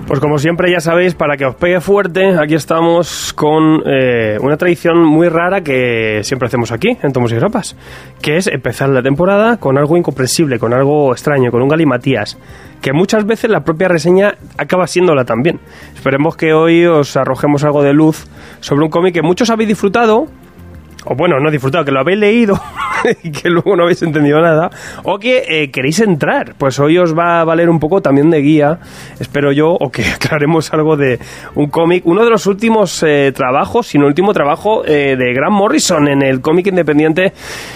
Pues como siempre ya sabéis, para que os pegue fuerte, aquí estamos con una tradición muy rara que siempre hacemos aquí, en Tomos y Grapas, que es empezar la temporada con algo incomprensible, con algo extraño, con un galimatías, que muchas veces la propia reseña acaba siéndola también. Esperemos que hoy os arrojemos algo de luz sobre un cómic que muchos habéis disfrutado, o bueno, no disfrutado, que lo habéis leído y que luego no habéis entendido nada, o que queréis entrar. Pues hoy os va a valer un poco también de guía, espero yo, o que aclaremos algo de un cómic, uno de los últimos trabajos, sino último trabajo de Grant Morrison en el cómic independiente.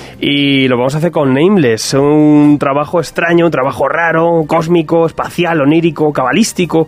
Y lo vamos a hacer con Nameless, un trabajo extraño, un trabajo raro, cósmico, espacial, onírico, cabalístico,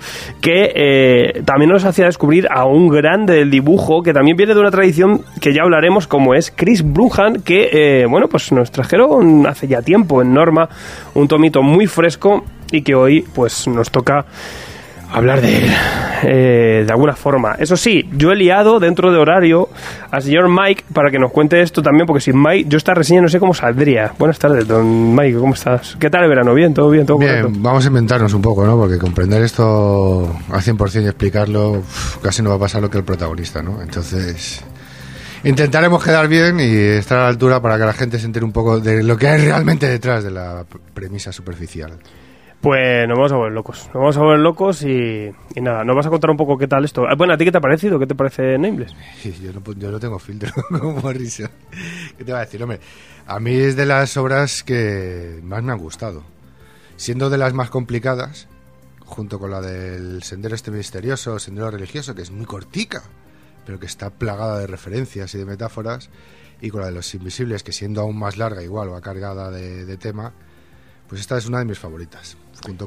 que también nos hacía descubrir a un grande del dibujo, que también viene de una tradición que ya hablaremos, como es Chris Bruhan, que, bueno, pues nos trajeron hace ya tiempo en Norma un tomito muy fresco y que hoy, pues, nos toca hablar de él, de alguna forma. Eso sí, yo he liado dentro de horario al señor Mike para que nos cuente esto también, porque sin Mike yo esta reseña no sé cómo saldría. Buenas tardes, don Mike, ¿cómo estás? ¿Qué tal el verano? ¿Bien? ¿Todo bien? ¿Todo bien? correcto? Vamos a inventarnos un poco, ¿no? Porque comprender esto al 100% y explicarlo casi no va a pasar lo que el protagonista, ¿no? Entonces intentaremos quedar bien y estar a la altura para que la gente se entere un poco de lo que hay realmente detrás de la premisa superficial. Pues nos vamos a volver locos y nada, nos vas a contar un poco qué tal esto. Bueno, ¿a ti qué te ha parecido? ¿Qué te parece Nameless? Sí, yo no tengo filtro como risa. ¿Qué te va a decir, hombre? A mí es de las obras que más me han gustado. Siendo de las más complicadas, junto con la del Sendero este misterioso, Sendero religioso, que es muy cortica, pero que está plagada de referencias y de metáforas, y con la de Los Invisibles, que siendo aún más larga igual va cargada de tema, pues esta es una de mis favoritas. Junto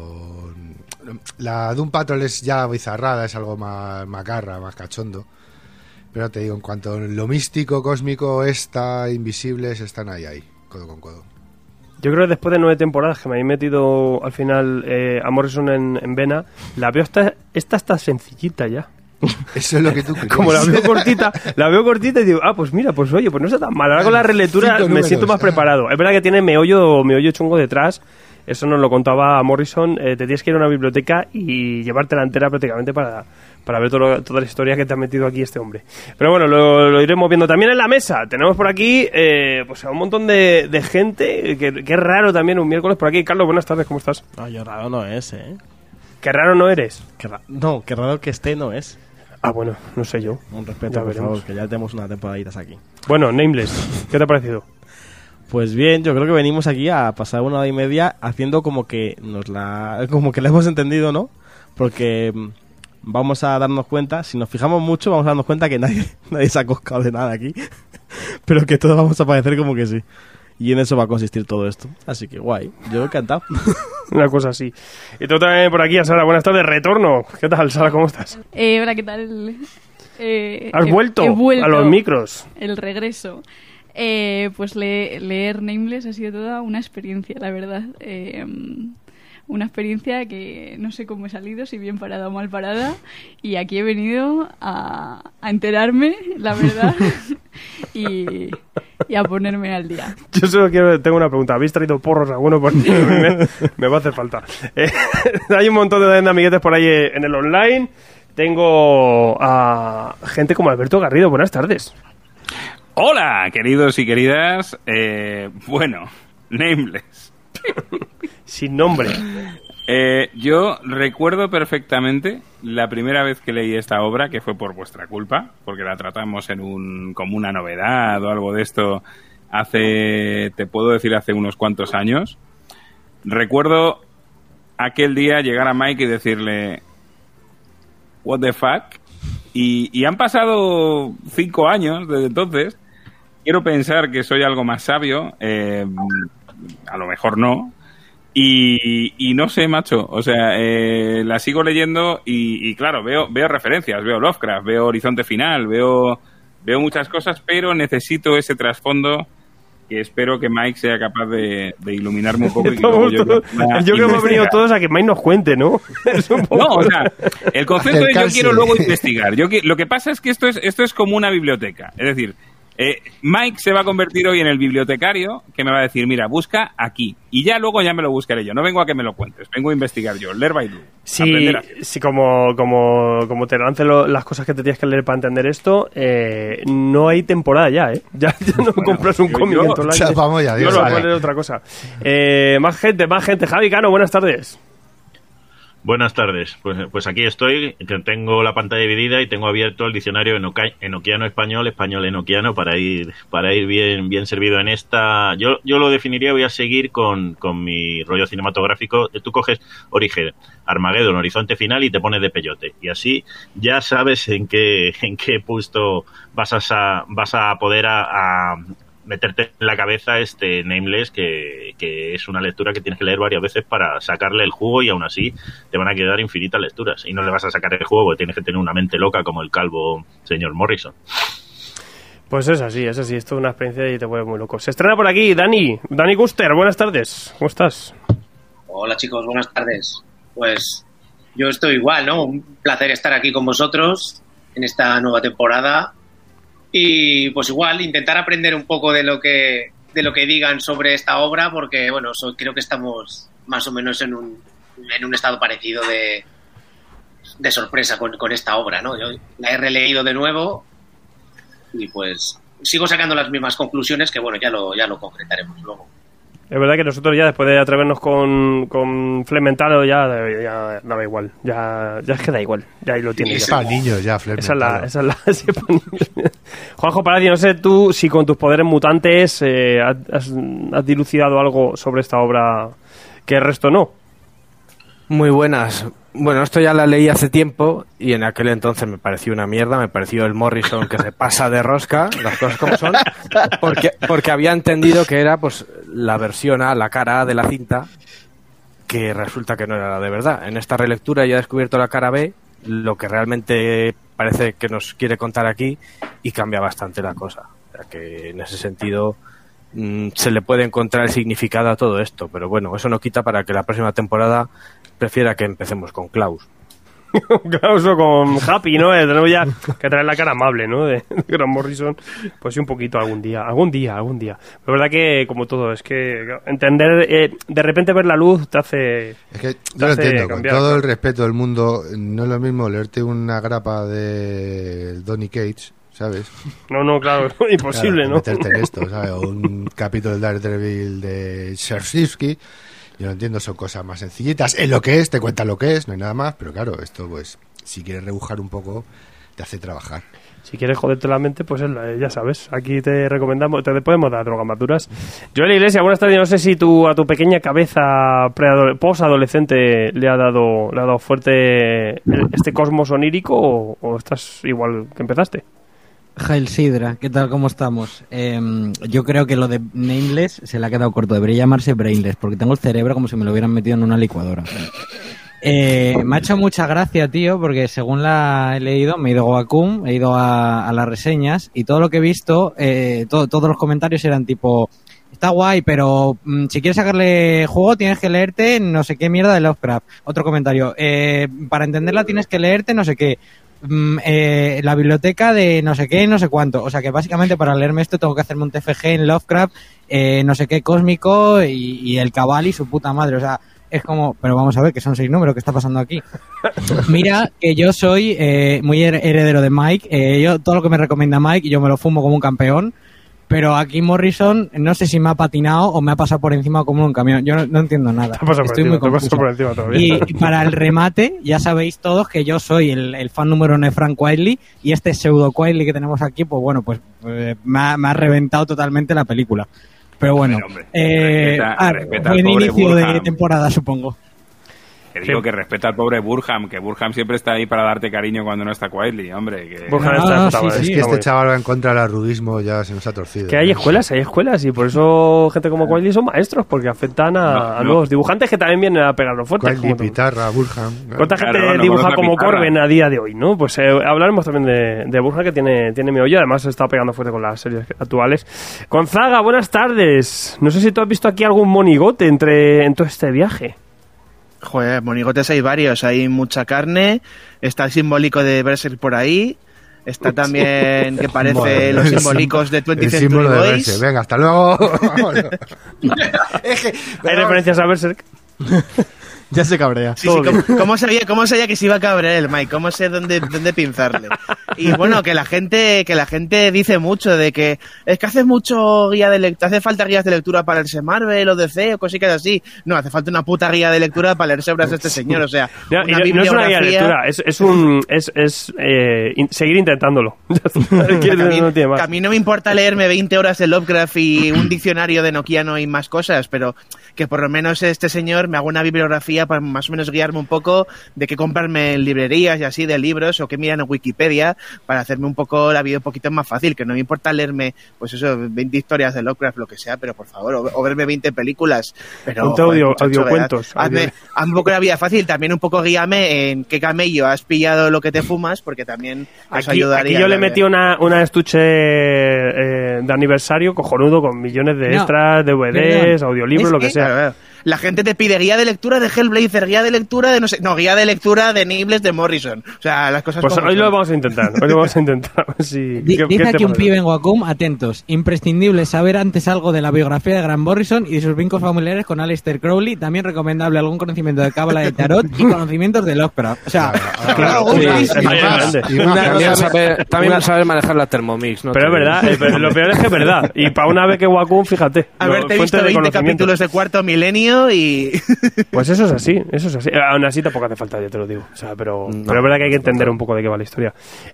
con la Doom Patrol es ya bizarrada, es algo más macarra, más cachondo, pero te digo, en cuanto a lo místico, cósmico, Invisibles están ahí, codo con codo. Yo creo que después de 9 temporadas que me he metido al final a Morrison en vena, la veo esta está sencillita ya. Eso es lo que tú crees. Como la veo cortita y digo, pues mira, pues oye, pues no está tan mal. Ahora con la relectura me siento más preparado. Es verdad que tiene meollo chungo detrás. Eso nos lo contaba Morrison. Te tienes que ir a una biblioteca y llevártela entera prácticamente para ver toda la historia que te ha metido aquí este hombre. Pero bueno, lo iremos viendo. También en la mesa tenemos por aquí pues a un montón de gente. Que es raro también un miércoles por aquí. Carlos, buenas tardes, ¿cómo estás? No, yo raro no es, ¿Qué raro no eres? No, qué raro que esté no es. Bueno, no sé yo. Un respeto, por favor, que ya tenemos una temporaditas aquí. Bueno, Nameless, ¿qué te ha parecido? Pues bien, yo creo que venimos aquí a pasar 1 hora y media haciendo como que como que la hemos entendido, ¿no? Porque vamos a darnos cuenta, si nos fijamos mucho, vamos a darnos cuenta que nadie se ha coscado de nada aquí, pero que todos vamos a parecer como que sí. Y en eso va a consistir todo esto. Así que guay, yo encantado. Una cosa así. Y tú también por aquí, Sara, buenas tardes, retorno. ¿Qué tal, Sara, cómo estás? Hola, ¿qué tal? ¿Has vuelto a los micros? El regreso. Pues leer Nameless ha sido toda una experiencia, la verdad. Una experiencia que no sé cómo he salido, si bien parada o mal parada. Y aquí he venido a enterarme, la verdad, y a ponerme al día. Yo solo tengo una pregunta. ¿Habéis traído porros alguno? Porque me va a hacer falta. Hay un montón de amiguetes por ahí en el online. Tengo a gente como Alberto Garrido. Buenas tardes. Hola, queridos y queridas. Bueno, Nameless. Sin nombre. Yo recuerdo perfectamente la primera vez que leí esta obra, que fue por vuestra culpa, porque la tratamos como una novedad o algo de esto te puedo decir, hace unos cuantos años. Recuerdo aquel día llegar a Mike y decirle what the fuck, y han pasado 5 años desde entonces. Quiero pensar que soy algo más sabio, a lo mejor no, y no sé, macho, o sea, la sigo leyendo y claro, veo referencias, veo Lovecraft, veo Horizonte Final, veo muchas cosas, pero necesito ese trasfondo que espero que Mike sea capaz de iluminarme un poco. Y que yo creo que hemos venido todos a que Mike nos cuente, ¿no? No, o sea, el concepto de yo quiero luego investigar. Lo que pasa es que esto es como una biblioteca, es decir, Mike se va a convertir hoy en el bibliotecario que me va a decir, mira, busca aquí. Y ya luego ya me lo buscaré yo. No vengo a que me lo cuentes, vengo a investigar yo. Learn by do. Sí, como te lancen las cosas que te tienes que leer para entender esto, no hay temporada ya, ¿eh? Ya no compras un cómic en todo el año. Vamos ya, Dios. No, a poner otra cosa. Más gente. Javi Cano, buenas tardes. Buenas tardes, pues aquí estoy, que tengo la pantalla dividida y tengo abierto el diccionario enoquiano-español, español-enoquiano para ir bien servido en esta. Yo lo definiría, voy a seguir con mi rollo cinematográfico. Tú coges Origen, Armageddon, Horizonte Final y te pones de peyote, y así ya sabes en qué puesto vas a poder meterte en la cabeza este Nameless, que es una lectura que tienes que leer varias veces para sacarle el jugo, y aún así te van a quedar infinitas lecturas y no le vas a sacar el jugo porque tienes que tener una mente loca como el calvo señor Morrison. Pues es así, esto es una experiencia y te vuelve muy loco. Se estrena por aquí Dani Guster, buenas tardes, ¿cómo estás? Hola chicos, buenas tardes. Pues yo estoy igual, ¿no? Un placer estar aquí con vosotros en esta nueva temporada. Y pues igual intentar aprender un poco de lo que digan sobre esta obra, porque bueno, creo que estamos más o menos en un estado parecido de sorpresa con esta obra, ¿no? Yo la he releído de nuevo y pues sigo sacando las mismas conclusiones, que bueno, ya lo concretaremos luego. Es verdad que nosotros ya después de atrevernos con Flementado ya daba igual, ya es que da igual, ya ahí lo tienes. Es para niños ya, Flementado. Esa es la sí, para niños. Juanjo Palacio, no sé tú si con tus poderes mutantes has dilucidado algo sobre esta obra que el resto no. Muy buenas. Bueno, esto ya la leí hace tiempo y en aquel entonces me pareció una mierda, me pareció el Morrison que se pasa de rosca, las cosas como son, porque había entendido que era pues la versión A, la cara A de la cinta, que resulta que no era la de verdad. En esta relectura ya he descubierto la cara B, lo que realmente parece que nos quiere contar aquí, y cambia bastante la cosa. O sea que en ese sentido se le puede encontrar el significado a todo esto, pero bueno, eso no quita para que la próxima temporada prefiera que empecemos con Klaus. Klaus o con Happy, ¿no? Tenemos ya que traer la cara amable, ¿no? De Grant Morrison. Pues sí, un poquito algún día. La verdad que, como todo, es que entender, de repente ver la luz te hace. Es que yo lo entiendo, cambiar, con todo el respeto del mundo, no es lo mismo leerte una grapa de Donny Cates, ¿sabes? No, claro, imposible, claro, ¿no? Meterte en esto, ¿sabes? O un capítulo del Daredevil de Szarzewski. Yo lo entiendo, son cosas más sencillitas. Es lo que es, te cuenta lo que es, no hay nada más. Pero claro, esto, pues, si quieres rebujar un poco, te hace trabajar. Si quieres joderte la mente, pues ya sabes. Aquí te recomendamos, te podemos dar drogas maduras. Joel Iglesias, buenas tardes. No sé si a tu pequeña cabeza posadolescente le ha dado fuerte este cosmos onírico o estás igual que empezaste. Jail Sidra, ¿qué tal? ¿Cómo estamos? Yo creo que lo de Nameless se le ha quedado corto. Debería llamarse Brainless, porque tengo el cerebro como si me lo hubieran metido en una licuadora. Me ha hecho mucha gracia, tío, porque según la he leído, me he ido a Wacom, he ido a las reseñas, y todo lo que he visto, todos los comentarios eran tipo: está guay, pero si quieres sacarle juego tienes que leerte no sé qué mierda de Lovecraft. Otro comentario: para entenderla tienes que leerte no sé qué. La biblioteca de no sé qué, no sé cuánto. O sea que básicamente para leerme esto tengo que hacerme un TFG en Lovecraft, no sé qué cósmico y el cabal y su puta madre. O sea, es como, pero vamos a ver, que son 6 números, ¿qué está pasando aquí? Mira que yo soy muy heredero de Mike. Yo todo lo que me recomienda Mike yo me lo fumo como un campeón. Pero aquí Morrison, no sé si me ha patinado o me ha pasado por encima como un camión. Yo no entiendo nada. Estoy muy confuso. Y para el remate, ya sabéis todos que yo soy el fan número 1 de Frank Wiley, y este pseudo Wiley que tenemos aquí, pues bueno, pues me ha reventado totalmente la película. Pero bueno, respeta buen inicio Burham. De temporada, supongo. Que digo que respeta al pobre Burham, que Burham siempre está ahí para darte cariño cuando no está Quietly, hombre. Que... Es que este chaval va en contra del arruguismo, ya se nos ha torcido. Que hay escuelas, y por eso gente como Quietly son maestros, porque afectan a nuevos dibujantes que también vienen a pegarlo fuerte. Quietly, Pitarra, Burham. ¿Cuánta gente dibuja como Corben a día de hoy, no? Pues hablaremos también de Burham, que tiene mi hoyo, además está pegando fuerte con las series actuales. Gonzaga, buenas tardes. No sé si tú has visto aquí algún monigote en todo este viaje. Joder, monigotes hay varios, hay mucha carne, está el simbólico de Berserk por ahí, Está también que parece Madre los mía, simbolicos de 20th el Century símbolo de Boys. Berserk. Venga, hasta luego. Es que, Hay referencias a Berserk. Ya se cabrea. Sí, ¿cómo sabía que se iba a cabrear el Mike? ¿Cómo sé dónde pinzarle? Y bueno, que la gente dice mucho de que es que hace falta guías de lectura para leerse Marvel o DC o cositas así. No, hace falta una puta guía de lectura para leerse obras de este señor, o sea, No, una no es una guía de bibliografía. lectura, seguir intentándolo. No tiene más. Que a mí no me importa leerme 20 horas de Lovecraft y un diccionario de Nokiano y más cosas, pero que por lo menos este señor me haga una bibliografía para más o menos guiarme un poco de qué comprarme en librerías y así de libros o qué miran en Wikipedia para hacerme un poco la vida un poquito más fácil, que no me importa leerme, pues eso, 20 historias de Lovecraft, lo que sea, pero por favor, o verme 20 películas. Pero, audiocuentos. Hazme un poco la vida fácil, también un poco guíame en qué camello has pillado lo que te fumas, porque también eso ayudaría. Aquí yo le metí una estuche de aniversario cojonudo con millones de extras, DVDs, audiolibros, lo que sea. Claro. La gente te pide guía de lectura de Hellblazer, guía de lectura de guía de lectura de Nibbles de Morrison. O sea, las cosas Pues como hoy son. lo vamos a intentar. A ver si... Dice ¿qué te aquí un parece? pibe en Wacom, atentos, imprescindible saber antes algo de la biografía de Grant Morrison y de sus vínculos familiares con Aleister Crowley, también recomendable algún conocimiento de cábala de tarot y conocimientos de Lovecraft. O sea, También saber manejar la Thermomix, ¿no? Pero es verdad, pero lo peor es que es verdad. Y para una vez que Wacom, fíjate. Haberte fuente visto de 20 conocimiento. capítulos de Cuarto Milenio y... Pues eso es así. Aún así tampoco hace falta, ya te lo digo. O sea, pero es verdad que hay que entender un poco de qué va la historia.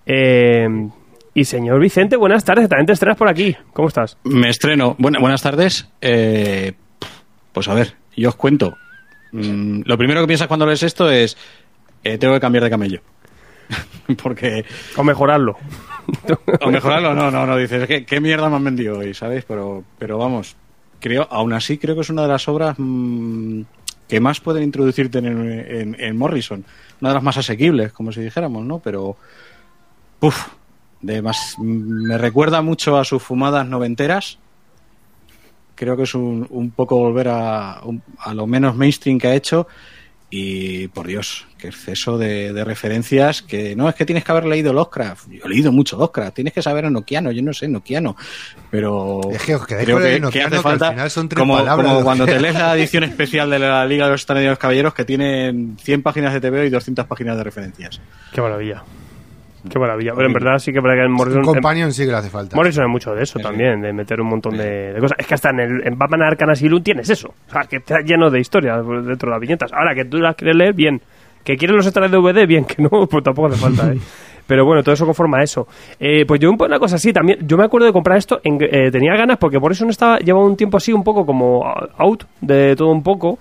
Y señor Vicente, buenas tardes. También te estrenas por aquí. ¿Cómo estás? Me estreno. Buenas tardes. Pues a ver, yo os cuento. Lo primero que piensas cuando lees esto es tengo que cambiar de camello. Porque... O mejorarlo. O mejorarlo, no, dices, ¿qué mierda me han vendido hoy? ¿Sabes? Pero vamos, aún así creo que es una de las obras que más pueden introducirte en Morrison. Una de las más asequibles, como si dijéramos, ¿no? Pero, me recuerda mucho a sus fumadas noventeras. Creo que es un poco volver a lo menos mainstream que ha hecho. Y, por Dios, qué exceso de referencias, que no, es que tienes que haber leído Lovecraft. Yo he leído mucho Lovecraft, tienes que saber Nokiano, yo no sé Nokiano, pero es que creo que hace falta, al final son tres como palabras, cuando te lees la edición especial de la Liga de los Extraordinarios Caballeros, que tiene 100 páginas de TVO y 200 páginas de referencias. Qué maravilla. Qué maravilla. Pero en verdad sí que para que en Morrison... Un companion sí que le hace falta. Morrison es mucho de eso también, de meter un montón de cosas. Es que hasta en Batman Arkham Asylum tienes eso. O sea, que está lleno de historias dentro de las viñetas. Ahora, que tú las quieres leer, bien. Que quieres los extras de DVD, bien. Que no, pues tampoco hace falta, ¿eh? Pero bueno, todo eso conforma eso. Pues yo una cosa así también. Yo me acuerdo de comprar esto. Tenía ganas porque por eso no estaba... Llevaba un tiempo así un poco como out de todo un poco.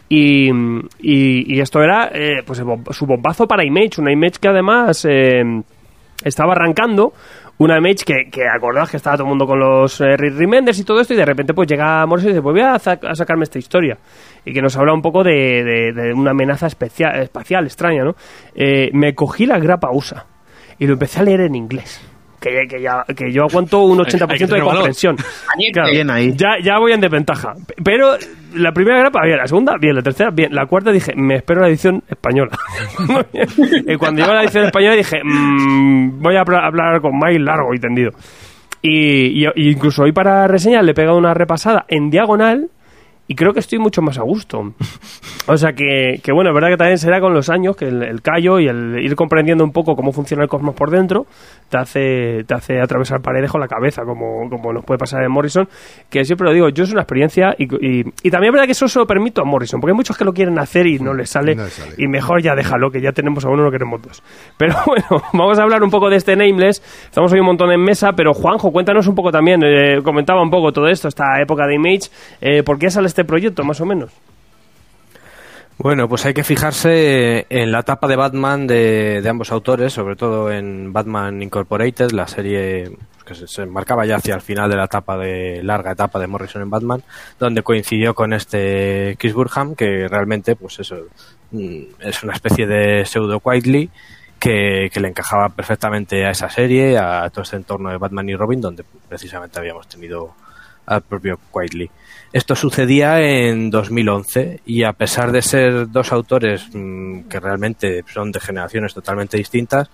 Y esto era pues su bombazo para Image. Una Image que además... estaba arrancando una Image que acordaos que estaba todo el mundo con los remenders y todo esto, y de repente pues llega Morrison y dice, pues voy a sacarme esta historia, y que nos habla un poco de una amenaza espacial extraña, ¿no? Me cogí la grapa USA y lo empecé a leer en inglés, que yo aguanto un 80% de comprensión. Claro, bien ahí. Ya voy en desventaja, pero la primera grapa bien, la segunda bien, la tercera bien, la cuarta dije, me espero la edición española. Y cuando llegó la edición española dije, voy a hablar con Mike largo y tendido. Y incluso hoy para reseña le he pegado una repasada en diagonal y creo que estoy mucho más a gusto. O sea que bueno, es verdad que también será con los años que el callo y el ir comprendiendo un poco cómo funciona el cosmos por dentro te hace atravesar paredes con la cabeza, como nos puede pasar en Morrison, que siempre lo digo, yo es una experiencia y también es verdad que eso se lo permito a Morrison, porque hay muchos que lo quieren hacer y no les sale, y mejor ya déjalo, que ya tenemos a uno, no queremos dos. Pero bueno, vamos a hablar un poco de este Nameless. Estamos hoy un montón en mesa, pero Juanjo, cuéntanos un poco también, comentaba un poco todo esto, esta época de Image, ¿por qué sale este proyecto, más o menos? Bueno, pues hay que fijarse en la etapa de Batman de ambos autores, sobre todo en Batman Incorporated, la serie que se enmarcaba ya hacia el final de la larga etapa de Morrison en Batman, donde coincidió con este Chris Burham, que realmente pues eso es una especie de pseudo Quietly que le encajaba perfectamente a esa serie, a todo este entorno de Batman y Robin, donde precisamente habíamos tenido al propio Quietly. Esto sucedía en 2011 y a pesar de ser dos autores que realmente son de generaciones totalmente distintas,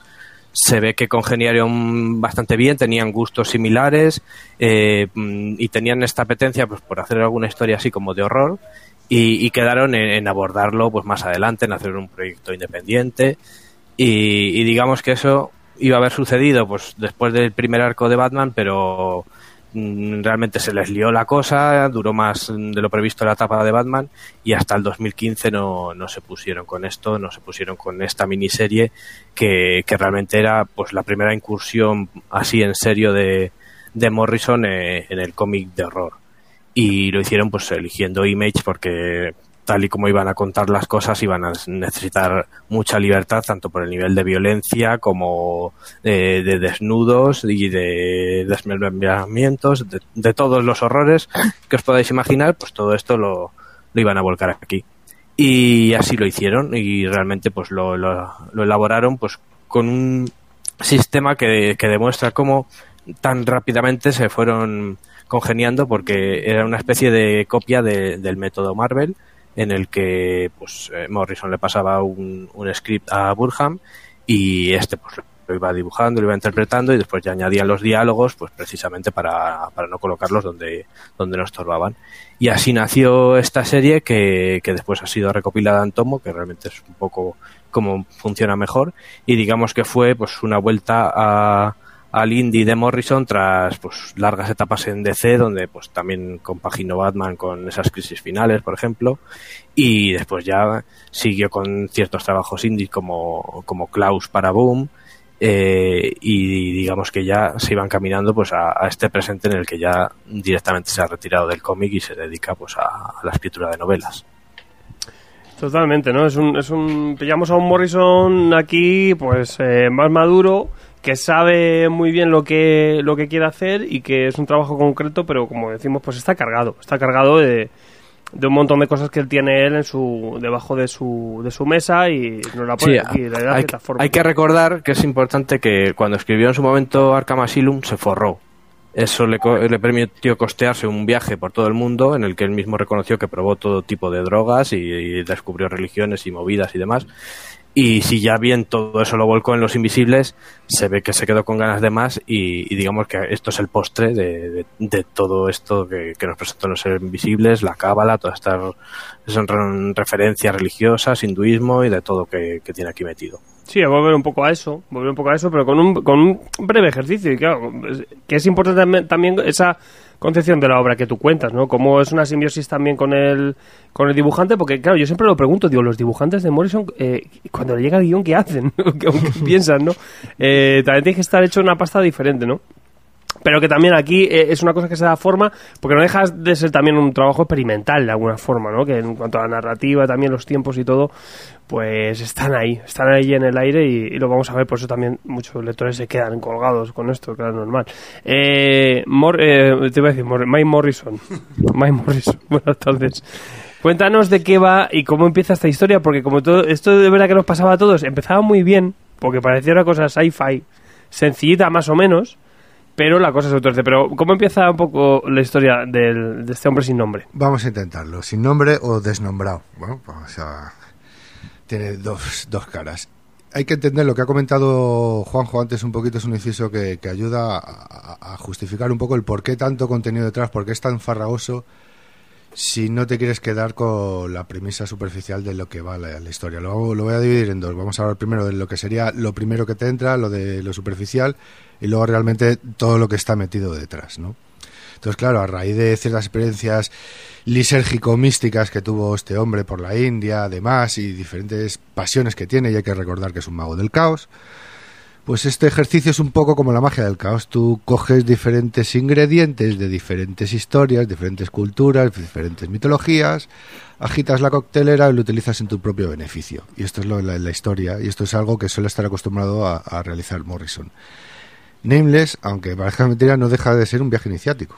se ve que congeniaron bastante bien, tenían gustos similares y tenían esta apetencia pues por hacer alguna historia así como de horror y quedaron en abordarlo pues más adelante, en hacer un proyecto independiente y digamos que eso iba a haber sucedido pues después del primer arco de Batman, pero realmente se les lió la cosa, duró más de lo previsto la etapa de Batman y hasta el 2015 no se pusieron con esto, no se pusieron con esta miniserie que realmente era pues la primera incursión así en serio de Morrison en el cómic de horror, y lo hicieron pues eligiendo Image porque tal y como iban a contar las cosas iban a necesitar mucha libertad tanto por el nivel de violencia como de desnudos y de desmembramientos, de todos los horrores que os podáis imaginar, pues todo esto lo iban a volcar aquí y así lo hicieron y realmente pues lo elaboraron pues con un sistema que demuestra cómo tan rápidamente se fueron congeniando, porque era una especie de copia del método Marvel en el que pues Morrison le pasaba un script a Burham y este pues lo iba dibujando, lo iba interpretando y después ya añadían los diálogos pues precisamente para no colocarlos donde no estorbaban. Y así nació esta serie que después ha sido recopilada en tomo, que realmente es un poco como funciona mejor, y digamos que fue pues una vuelta al indie de Morrison tras pues largas etapas en DC, donde pues también compaginó Batman con esas crisis finales, por ejemplo, y después ya siguió con ciertos trabajos indie como Klaus para Boom, y digamos que ya se iban caminando pues a este presente en el que ya directamente se ha retirado del cómic y se dedica pues a la escritura de novelas. Totalmente, ¿no? Pillamos a un Morrison aquí pues más maduro, que sabe muy bien lo que quiere hacer y que es un trabajo concreto, pero como decimos, pues está cargado de un montón de cosas que él tiene debajo de su mesa y nos la pone aquí, le da cierta forma. Hay que recordar que es importante que cuando escribió en su momento Arkham Asylum se forró. Eso le permitió costearse un viaje por todo el mundo en el que él mismo reconoció que probó todo tipo de drogas y descubrió religiones y movidas y demás. Y si ya bien todo eso lo volcó en Los Invisibles, se ve que se quedó con ganas de más y digamos que esto es el postre de todo esto que nos presentó en Los Invisibles, la cábala, todas estas son referencias religiosas, hinduismo y de todo que tiene aquí metido. Sí, a volver un poco a eso, pero con un breve ejercicio, y claro, que es importante también esa concepción de la obra que tú cuentas, ¿no? Cómo es una simbiosis también con el dibujante, porque claro, yo siempre lo pregunto, digo, los dibujantes de Morrison, cuando le llega el guión, ¿qué hacen? ¿Qué piensan, no? También tiene que estar hecho una pasta diferente, ¿no? Pero que también aquí es una cosa que se da forma, porque no deja de ser también un trabajo experimental de alguna forma, ¿no? Que en cuanto a la narrativa, también los tiempos y todo, pues están ahí en el aire y lo vamos a ver, por eso también muchos lectores se quedan colgados con esto, claro, normal. Te iba a decir, Mike Morrison, buenas tardes. Cuéntanos de qué va y cómo empieza esta historia, porque como todo esto de verdad que nos pasaba a todos, empezaba muy bien, porque parecía una cosa sci-fi, sencillita más o menos, pero la cosa se torce. Pero ¿cómo empieza un poco la historia de este hombre sin nombre? Vamos a intentarlo, sin nombre o desnombrado. Bueno, o sea, tiene dos caras. Hay que entender lo que ha comentado Juanjo antes un poquito, es un inciso que ayuda a justificar un poco el por qué tanto contenido detrás, por qué es tan farragoso si no te quieres quedar con la premisa superficial de lo que va la historia. Lo voy a dividir en dos. Vamos a hablar primero de lo que sería lo primero que te entra, lo de lo superficial, y luego realmente todo lo que está metido detrás, ¿no? Entonces, claro, a raíz de ciertas experiencias lisérgico-místicas que tuvo este hombre por la India, además, y diferentes pasiones que tiene, y hay que recordar que es un mago del caos, pues este ejercicio es un poco como la magia del caos. Tú coges diferentes ingredientes de diferentes historias, diferentes culturas, diferentes mitologías, agitas la coctelera y lo utilizas en tu propio beneficio. Y esto es la historia, y esto es algo que suele estar acostumbrado a realizar Morrison. Nameless, aunque parezca mentira, no deja de ser un viaje iniciático.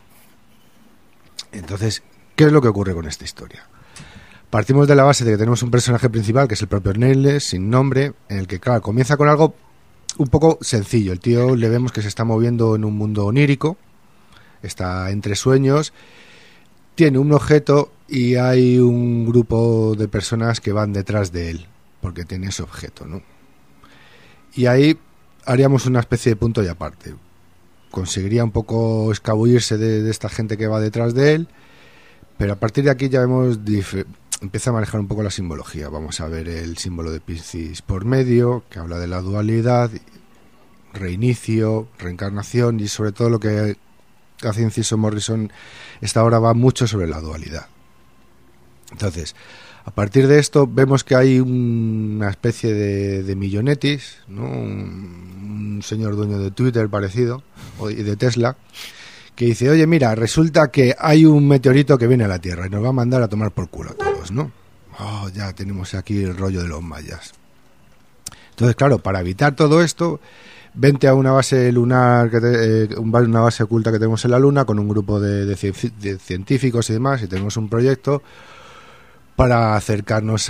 Entonces, ¿qué es lo que ocurre con esta historia? Partimos de la base de que tenemos un personaje principal, que es el propio Nameless, sin nombre, en el que, claro, comienza con algo un poco sencillo. El tío le vemos que se está moviendo en un mundo onírico, está entre sueños, tiene un objeto y hay un grupo de personas que van detrás de él, porque tiene ese objeto, ¿no? Y ahí haríamos una especie de punto y aparte. Conseguiría un poco escabullirse de esta gente que va detrás de él, pero a partir de aquí ya empieza a manejar un poco la simbología. Vamos a ver el símbolo de Piscis por medio, que habla de la dualidad, reinicio, reencarnación, y sobre todo lo que hace inciso Morrison esta obra va mucho sobre la dualidad. Entonces, a partir de esto vemos que hay una especie de millonetis, ¿no? Un señor dueño de Twitter parecido, y de Tesla, que dice, oye, mira, resulta que hay un meteorito que viene a la Tierra y nos va a mandar a tomar por culo a todos, ¿no? Oh, ya tenemos aquí el rollo de los mayas. Entonces, claro, para evitar todo esto, vente a una base lunar, una base oculta que tenemos en la Luna, con un grupo de científicos y demás, y tenemos un proyecto para acercarnos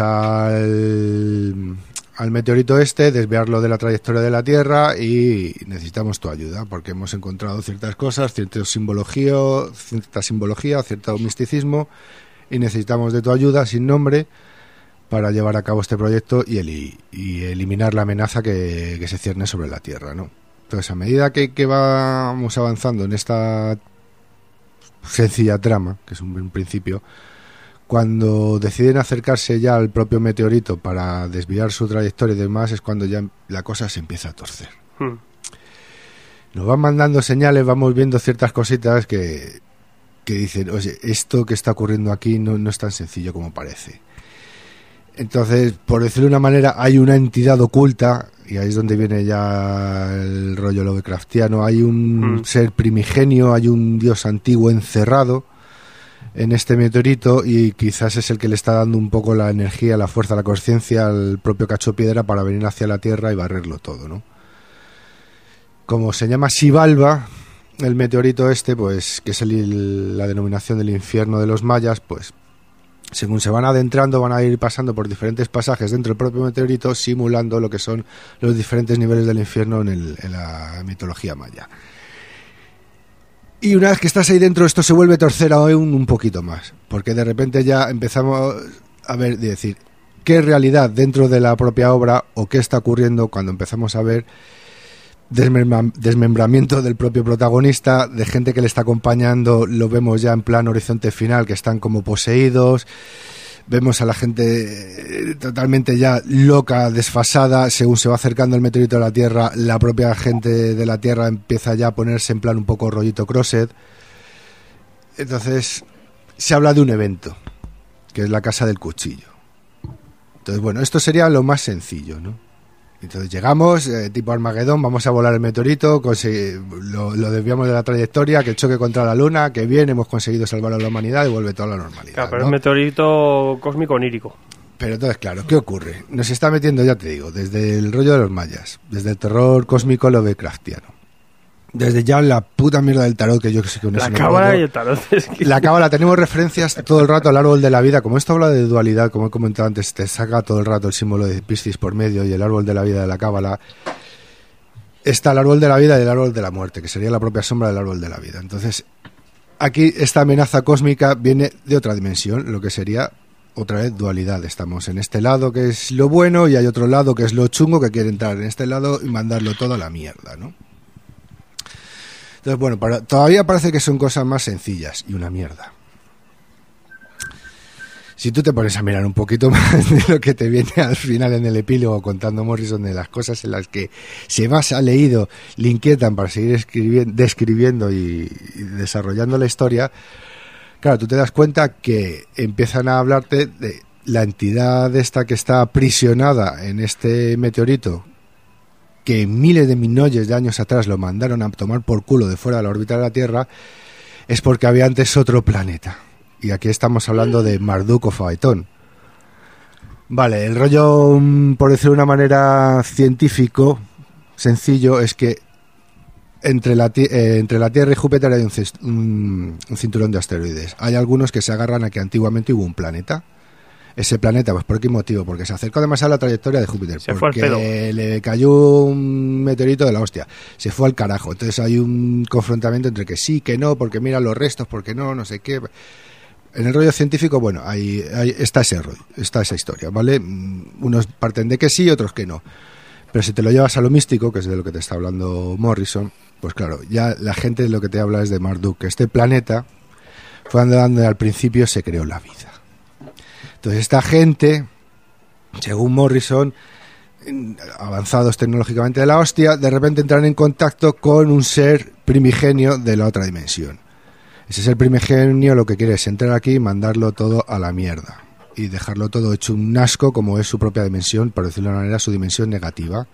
al meteorito desviarlo de la trayectoria de la Tierra, y necesitamos tu ayuda porque hemos encontrado ciertas cosas, cierta simbología, cierto misticismo, y necesitamos de tu ayuda sin nombre para llevar a cabo este proyecto y eliminar la amenaza que se cierne sobre la Tierra, ¿no? Entonces, a medida que vamos avanzando en esta sencilla trama, que es un principio, cuando deciden acercarse ya al propio meteorito para desviar su trayectoria y demás, es cuando ya la cosa se empieza a torcer. Nos van mandando señales, vamos viendo ciertas cositas que dicen, oye, esto que está ocurriendo aquí no es tan sencillo como parece. Entonces, por decirlo de una manera, hay una entidad oculta, y ahí es donde viene ya el rollo Lovecraftiano. Hay un ser primigenio, hay un dios antiguo encerrado en este meteorito, y quizás es el que le está dando un poco la energía, la fuerza, la conciencia al propio cacho piedra para venir hacia la Tierra y barrerlo todo, ¿no? Como se llama Xibalba, el meteorito pues que es la denominación del infierno de los mayas, pues según se van adentrando van a ir pasando por diferentes pasajes dentro del propio meteorito, simulando lo que son los diferentes niveles del infierno en la mitología maya. Y una vez que estás ahí dentro, esto se vuelve torcer aún un poquito más, porque de repente ya empezamos a ver, de decir, qué realidad dentro de la propia obra, o qué está ocurriendo cuando empezamos a ver desmembramiento del propio protagonista, de gente que le está acompañando. Lo vemos ya en plan horizonte final, que están como poseídos. Vemos a la gente totalmente ya loca, desfasada. Según se va acercando el meteorito a la Tierra, la propia gente de la Tierra empieza ya a ponerse en plan un poco rollito Crosset. Entonces se habla de un evento, que es la Casa del Cuchillo. Entonces, bueno, esto sería lo más sencillo, ¿no? Entonces llegamos, tipo Armagedón, vamos a volar el meteorito, lo desviamos de la trayectoria, que choque contra la Luna, que bien, hemos conseguido salvar a la humanidad y vuelve toda la normalidad. Claro, pero ¿no? es meteorito cósmico onírico. Pero entonces, claro, ¿qué ocurre? Nos está metiendo, ya te digo, desde el rollo de los mayas, desde el terror cósmico Lovecraftiano, desde ya la puta mierda del tarot, que yo sé que no es la cábala y el tarot. Es que... La cábala, tenemos referencias todo el rato al árbol de la vida. Como esto habla de dualidad, como he comentado antes, te saca todo el rato el símbolo de Piscis por medio y el árbol de la vida de la cábala. Está el árbol de la vida y el árbol de la muerte, que sería la propia sombra del árbol de la vida. Entonces, aquí esta amenaza cósmica viene de otra dimensión, lo que sería otra vez dualidad. Estamos en este lado que es lo bueno y hay otro lado que es lo chungo, que quiere entrar en este lado y mandarlo todo a la mierda, ¿no? Entonces, bueno, todavía parece que son cosas más sencillas y una mierda. Si tú te pones a mirar un poquito más de lo que te viene al final en el epílogo contando Morrison, de las cosas en las que se basa, leído, le inquietan para seguir describiendo y desarrollando la historia, claro, tú te das cuenta que empiezan a hablarte de la entidad esta que está aprisionada en este meteorito, que miles de millones de años atrás lo mandaron a tomar por culo de fuera de la órbita de la Tierra, es porque había antes otro planeta. Y aquí estamos hablando de Marduk o Phaeton. Vale, el rollo, por decirlo de una manera científico, sencillo, es que entre la Tierra y Júpiter hay un cinturón de asteroides. Hay algunos que se agarran a que antiguamente hubo un planeta. Ese planeta, pues ¿por qué motivo? Porque se acercó demasiado a la trayectoria de Júpiter, porque le cayó un meteorito de la hostia, se fue al carajo. Entonces hay un confrontamiento entre que sí, que no, porque mira los restos, porque no sé qué. En el rollo científico, bueno, ahí está ese rollo, está esa historia, ¿vale? Unos parten de que sí, otros que no. Pero si te lo llevas a lo místico, que es de lo que te está hablando Morrison, pues claro, ya la gente lo que te habla es de Marduk, que este planeta fue donde al principio se creó la vida. Entonces esta gente, según Morrison, avanzados tecnológicamente de la hostia, de repente entran en contacto con un ser primigenio de la otra dimensión. Ese ser primigenio lo que quiere es entrar aquí y mandarlo todo a la mierda y dejarlo todo hecho un asco, como es su propia dimensión, por decirlo de una manera, su dimensión negativa.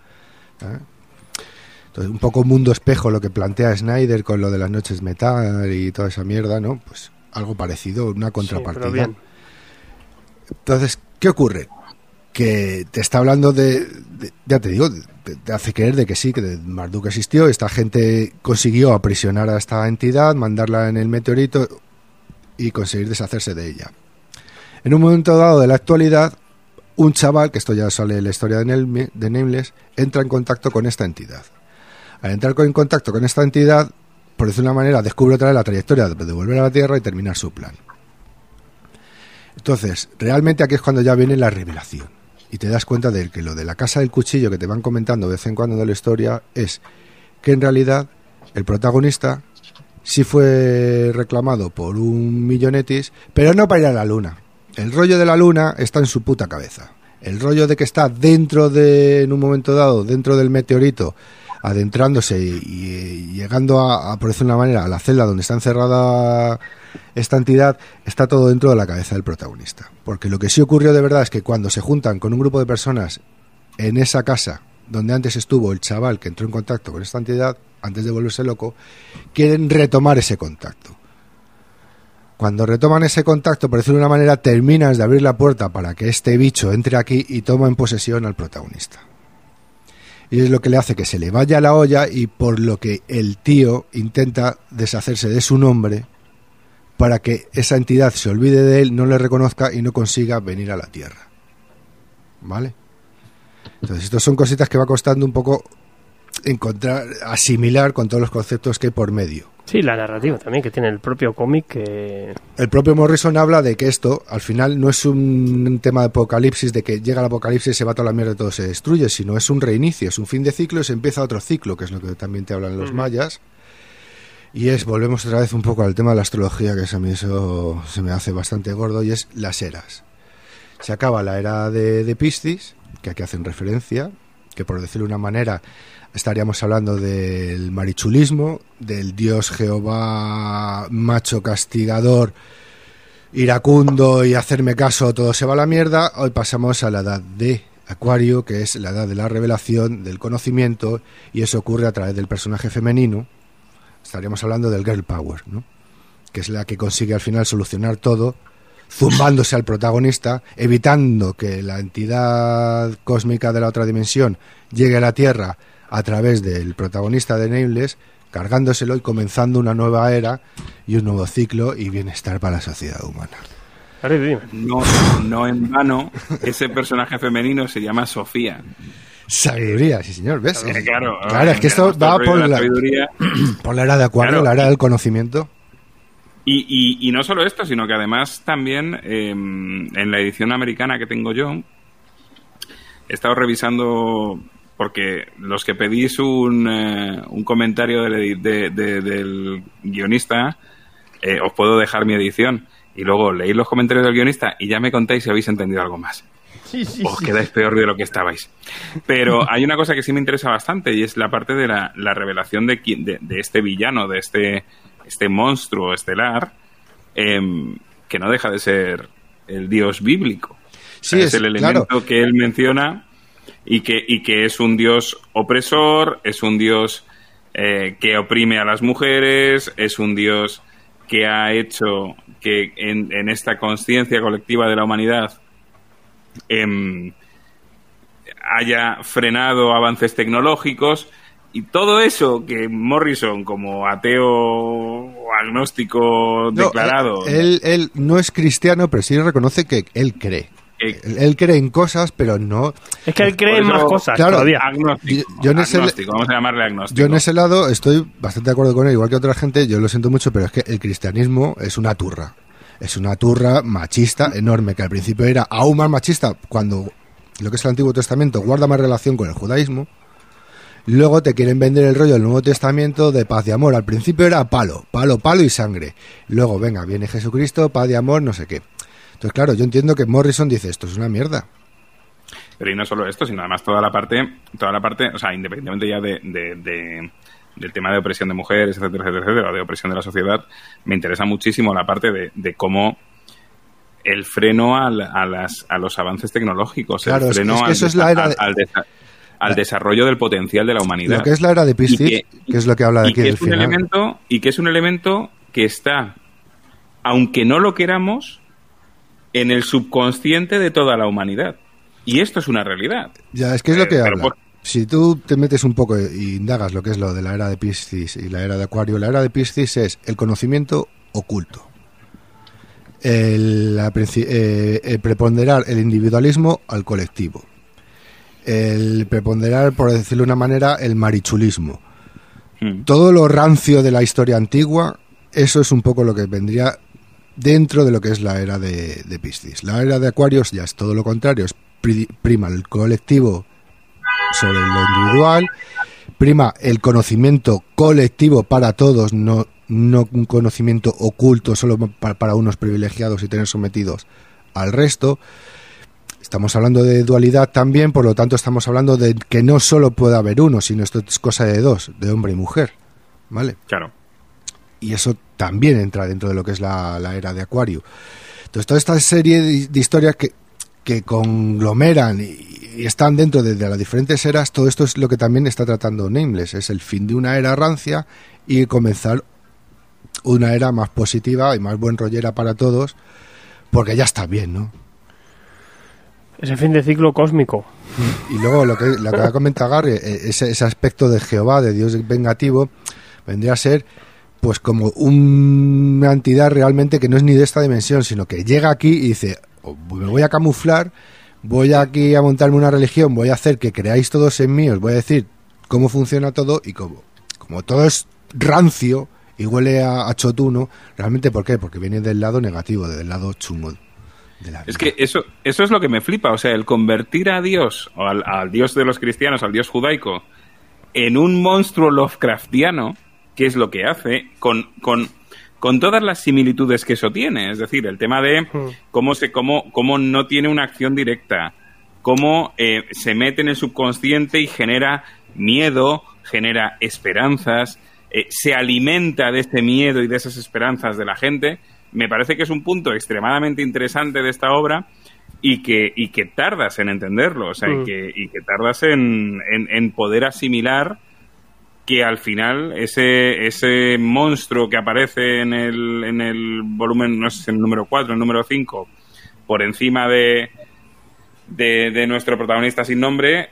Entonces, un poco mundo espejo lo que plantea Snyder con lo de las noches metal y toda esa mierda, ¿no? Pues algo parecido, una contrapartida. Sí, pero bien. Entonces, ¿qué ocurre? Que te está hablando ya te digo, te hace creer de que sí, que Marduk existió, esta gente consiguió aprisionar a esta entidad, mandarla en el meteorito y conseguir deshacerse de ella. En un momento dado de la actualidad, un chaval, que esto ya sale en la historia de Nameless, entra en contacto con esta entidad. Al entrar en contacto con esta entidad, por decirlo de una manera, descubre otra vez la trayectoria de volver a la Tierra y terminar su plan. Entonces, realmente aquí es cuando ya viene la revelación. Y te das cuenta de que lo de la casa del cuchillo que te van comentando de vez en cuando de la historia es que en realidad el protagonista sí fue reclamado por un millonetis, pero no para ir a la luna. El rollo de la luna está en su puta cabeza. El rollo de que está dentro en un momento dado, dentro del meteorito, adentrándose y llegando a, por decirlo de una manera, a la celda donde está encerrada esta entidad, está todo dentro de la cabeza del protagonista. Porque lo que sí ocurrió de verdad es que cuando se juntan con un grupo de personas en esa casa donde antes estuvo el chaval que entró en contacto con esta entidad, antes de volverse loco, quieren retomar ese contacto. Cuando retoman ese contacto, por decirlo de una manera, terminas de abrir la puerta para que este bicho entre aquí y toma en posesión al protagonista. Y es lo que le hace que se le vaya la olla, y por lo que el tío intenta deshacerse de su nombre para que esa entidad se olvide de él, no le reconozca y no consiga venir a la Tierra. ¿Vale? Entonces, estas son cositas que va costando un poco asimilar con todos los conceptos que hay por medio. Sí, la narrativa también que tiene el propio cómic. Que... El propio Morrison habla de que esto, al final, no es un tema de apocalipsis, de que llega el apocalipsis y se va toda la mierda y todo se destruye, sino es un reinicio, es un fin de ciclo y se empieza otro ciclo, que es lo que también te hablan los mayas. Y volvemos otra vez un poco al tema de la astrología, que a mí eso se me hace bastante gordo, y es las eras. Se acaba la era de Piscis, que aquí hacen referencia, que por decirlo de una manera estaríamos hablando del marichulismo, del dios Jehová macho castigador, iracundo y hacerme caso, todo se va a la mierda. Hoy pasamos a la edad de Acuario, que es la edad de la revelación, del conocimiento, y eso ocurre a través del personaje femenino. Estaríamos hablando del girl power, ¿no? Que es la que consigue al final solucionar todo, zumbándose al protagonista, evitando que la entidad cósmica de la otra dimensión llegue a la Tierra a través del protagonista de Nameless, cargándoselo y comenzando una nueva era y un nuevo ciclo y bienestar para la sociedad humana. No en vano, ese personaje femenino se llama Sofía. Sabiduría, sí señor, ¿ves? Claro, es que esto va por la era de Acuario, claro, la era del conocimiento. Y no solo esto, sino que además también en la edición americana que tengo yo, he estado revisando, porque los que pedís un comentario del guionista, os puedo dejar mi edición, y luego leéis los comentarios del guionista y ya me contáis si habéis entendido algo más. Os quedáis peor de lo que estabais. Pero hay una cosa que sí me interesa bastante, y es la parte de la revelación de este villano, de este monstruo estelar, que no deja de ser el dios bíblico. Sí, es el elemento, claro, que él menciona, y que es un dios opresor, es un dios que oprime a las mujeres, es un dios que ha hecho que en esta consciencia colectiva de la humanidad haya frenado avances tecnológicos. Y todo eso que Morrison, como ateo o agnóstico declarado... Él no es cristiano, pero sí reconoce que él cree. Él cree en cosas, pero no... Es que él cree en más cosas, claro, todavía. Agnóstico, vamos a llamarle agnóstico. Yo en ese lado estoy bastante de acuerdo con él, igual que otra gente. Yo lo siento mucho, pero es que el cristianismo es una turra. Es una turra machista enorme, que al principio era aún más machista cuando lo que es el Antiguo Testamento guarda más relación con el judaísmo. Luego te quieren vender el rollo del Nuevo Testamento de paz y amor. Al principio era palo y sangre. Luego, venga, viene Jesucristo, paz y amor, no sé qué. Entonces, claro, yo entiendo que Morrison dice, esto es una mierda. Pero y no solo esto, sino además toda la parte, o sea, independientemente ya del tema de opresión de mujeres, etcétera, etcétera, etcétera, de opresión de la sociedad, me interesa muchísimo la parte de cómo el freno a los avances tecnológicos, claro, el freno es que eso es la era al desarrollo del potencial de la humanidad. Lo que es la era de Piscis, que es lo que habla de aquí del final. Y que es un elemento que está, aunque no lo queramos, en el subconsciente de toda la humanidad. Y esto es una realidad. Ya, es que es lo que habla. Si tú te metes un poco e indagas lo que es lo de la era de Piscis y la era de Acuario, la era de Piscis es el conocimiento oculto. El preponderar el individualismo al colectivo. El preponderar, por decirlo de una manera, el marichulismo. Todo lo rancio de la historia antigua, eso es un poco lo que vendría dentro de lo que es la era de Piscis. La era de Acuarios ya es todo lo contrario, es prima el colectivo sobre lo individual, prima el conocimiento colectivo para todos, no un conocimiento oculto solo para unos privilegiados y tener sometidos al resto. Estamos hablando de dualidad también, por lo tanto estamos hablando de que no solo puede haber uno, sino esto es cosa de dos, de hombre y mujer, ¿vale? Claro. Y eso también entra dentro de lo que es la era de Acuario. Entonces toda esta serie de historias que conglomeran y están dentro de las diferentes eras, todo esto es lo que también está tratando Nameless, es el fin de una era rancia y comenzar una era más positiva y más buen rollera para todos, porque ya está bien, ¿no? Ese fin de ciclo cósmico. Y luego lo que ha comentado Gary, ese aspecto de Jehová, de Dios vengativo, vendría a ser pues como una entidad realmente que no es ni de esta dimensión, sino que llega aquí y dice, me voy a camuflar, voy aquí a montarme una religión, voy a hacer que creáis todos en mí, os voy a decir cómo funciona todo, y como todo es rancio y huele a chotuno, realmente ¿por qué? Porque viene del lado negativo, del lado chungo. Es que eso es lo que me flipa, o sea, el convertir a Dios, o al Dios de los cristianos, al Dios judaico, en un monstruo Lovecraftiano, que es lo que hace, con todas las similitudes que eso tiene, es decir, el tema de cómo no tiene una acción directa, cómo se mete en el subconsciente y genera miedo, genera esperanzas, se alimenta de ese miedo y de esas esperanzas de la gente. Me parece que es un punto extremadamente interesante de esta obra y que tardas en entenderlo, o sea, y que tardas en poder asimilar que al final ese monstruo que aparece en el volumen, no sé si en el número 4, el número 5, por encima de nuestro protagonista sin nombre,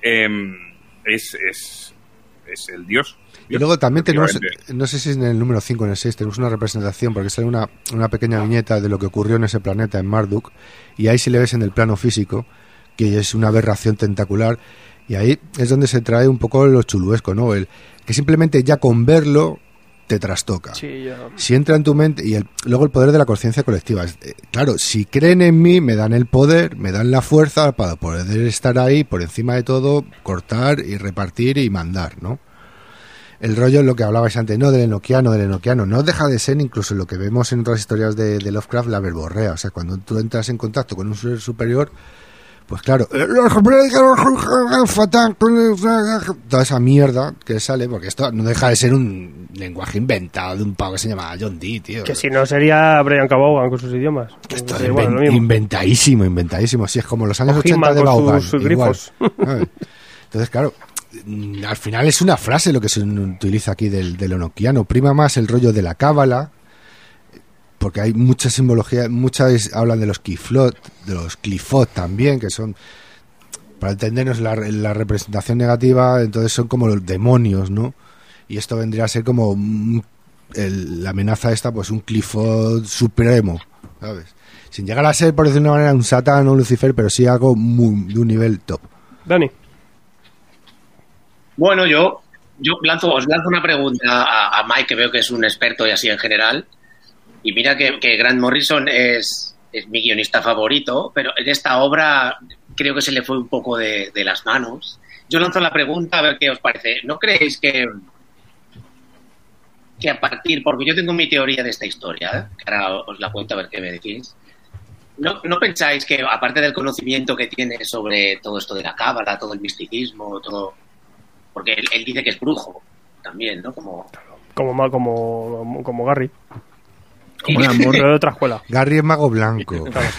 es el Dios. Y luego también tenemos, no sé si es en el número 5 o en el 6, tenemos una representación, porque sale una pequeña viñeta de lo que ocurrió en ese planeta, en Marduk, y ahí sí le ves en el plano físico, que es una aberración tentacular, y ahí es donde se trae un poco lo chuluesco, ¿no? Que simplemente ya con verlo te trastoca. Sí, ya. Si entra en tu mente, y luego el poder de la conciencia colectiva. Claro, si creen en mí, me dan el poder, me dan la fuerza para poder estar ahí, por encima de todo, cortar y repartir y mandar, ¿no? El rollo es lo que hablabais antes, ¿no? Del enoquiano, no deja de ser incluso lo que vemos en otras historias de Lovecraft, la verborrea. O sea, cuando tú entras en contacto con un ser superior, pues claro, toda esa mierda que sale, porque esto no deja de ser un lenguaje inventado de un pavo que se llama John Dee, tío. Que si no sería Brian K. Vaughan con sus idiomas. Esto es inventadísimo. Así es como los años o 80 de Vaughan. Sus grifos. Entonces, claro, al final es una frase lo que se utiliza aquí del enoquiano. Prima más el rollo de la cábala, porque hay mucha simbología, muchas hablan de los clifot también, que son, para entendernos la representación negativa, entonces son como los demonios, ¿no? Y esto vendría a ser como la amenaza esta, pues un clifot supremo, ¿sabes? Sin llegar a ser, por decirlo de una manera, un Satán o un Lucifer, pero sí algo de un nivel top. Dani. Bueno, yo os lanzo una pregunta a Mike, que veo que es un experto y así en general. Y mira que Grant Morrison es mi guionista favorito, pero en esta obra creo que se le fue un poco de las manos. Yo lanzo la pregunta a ver qué os parece. ¿No creéis que a partir, porque yo tengo mi teoría de esta historia, que ahora os la cuento a ver qué me decís? ¿No pensáis que, aparte del conocimiento que tiene sobre todo esto de la cábala, todo el misticismo, todo, porque él dice que es brujo también, ¿no? Como Garry. Como de otra escuela. Garry es mago blanco. Claro.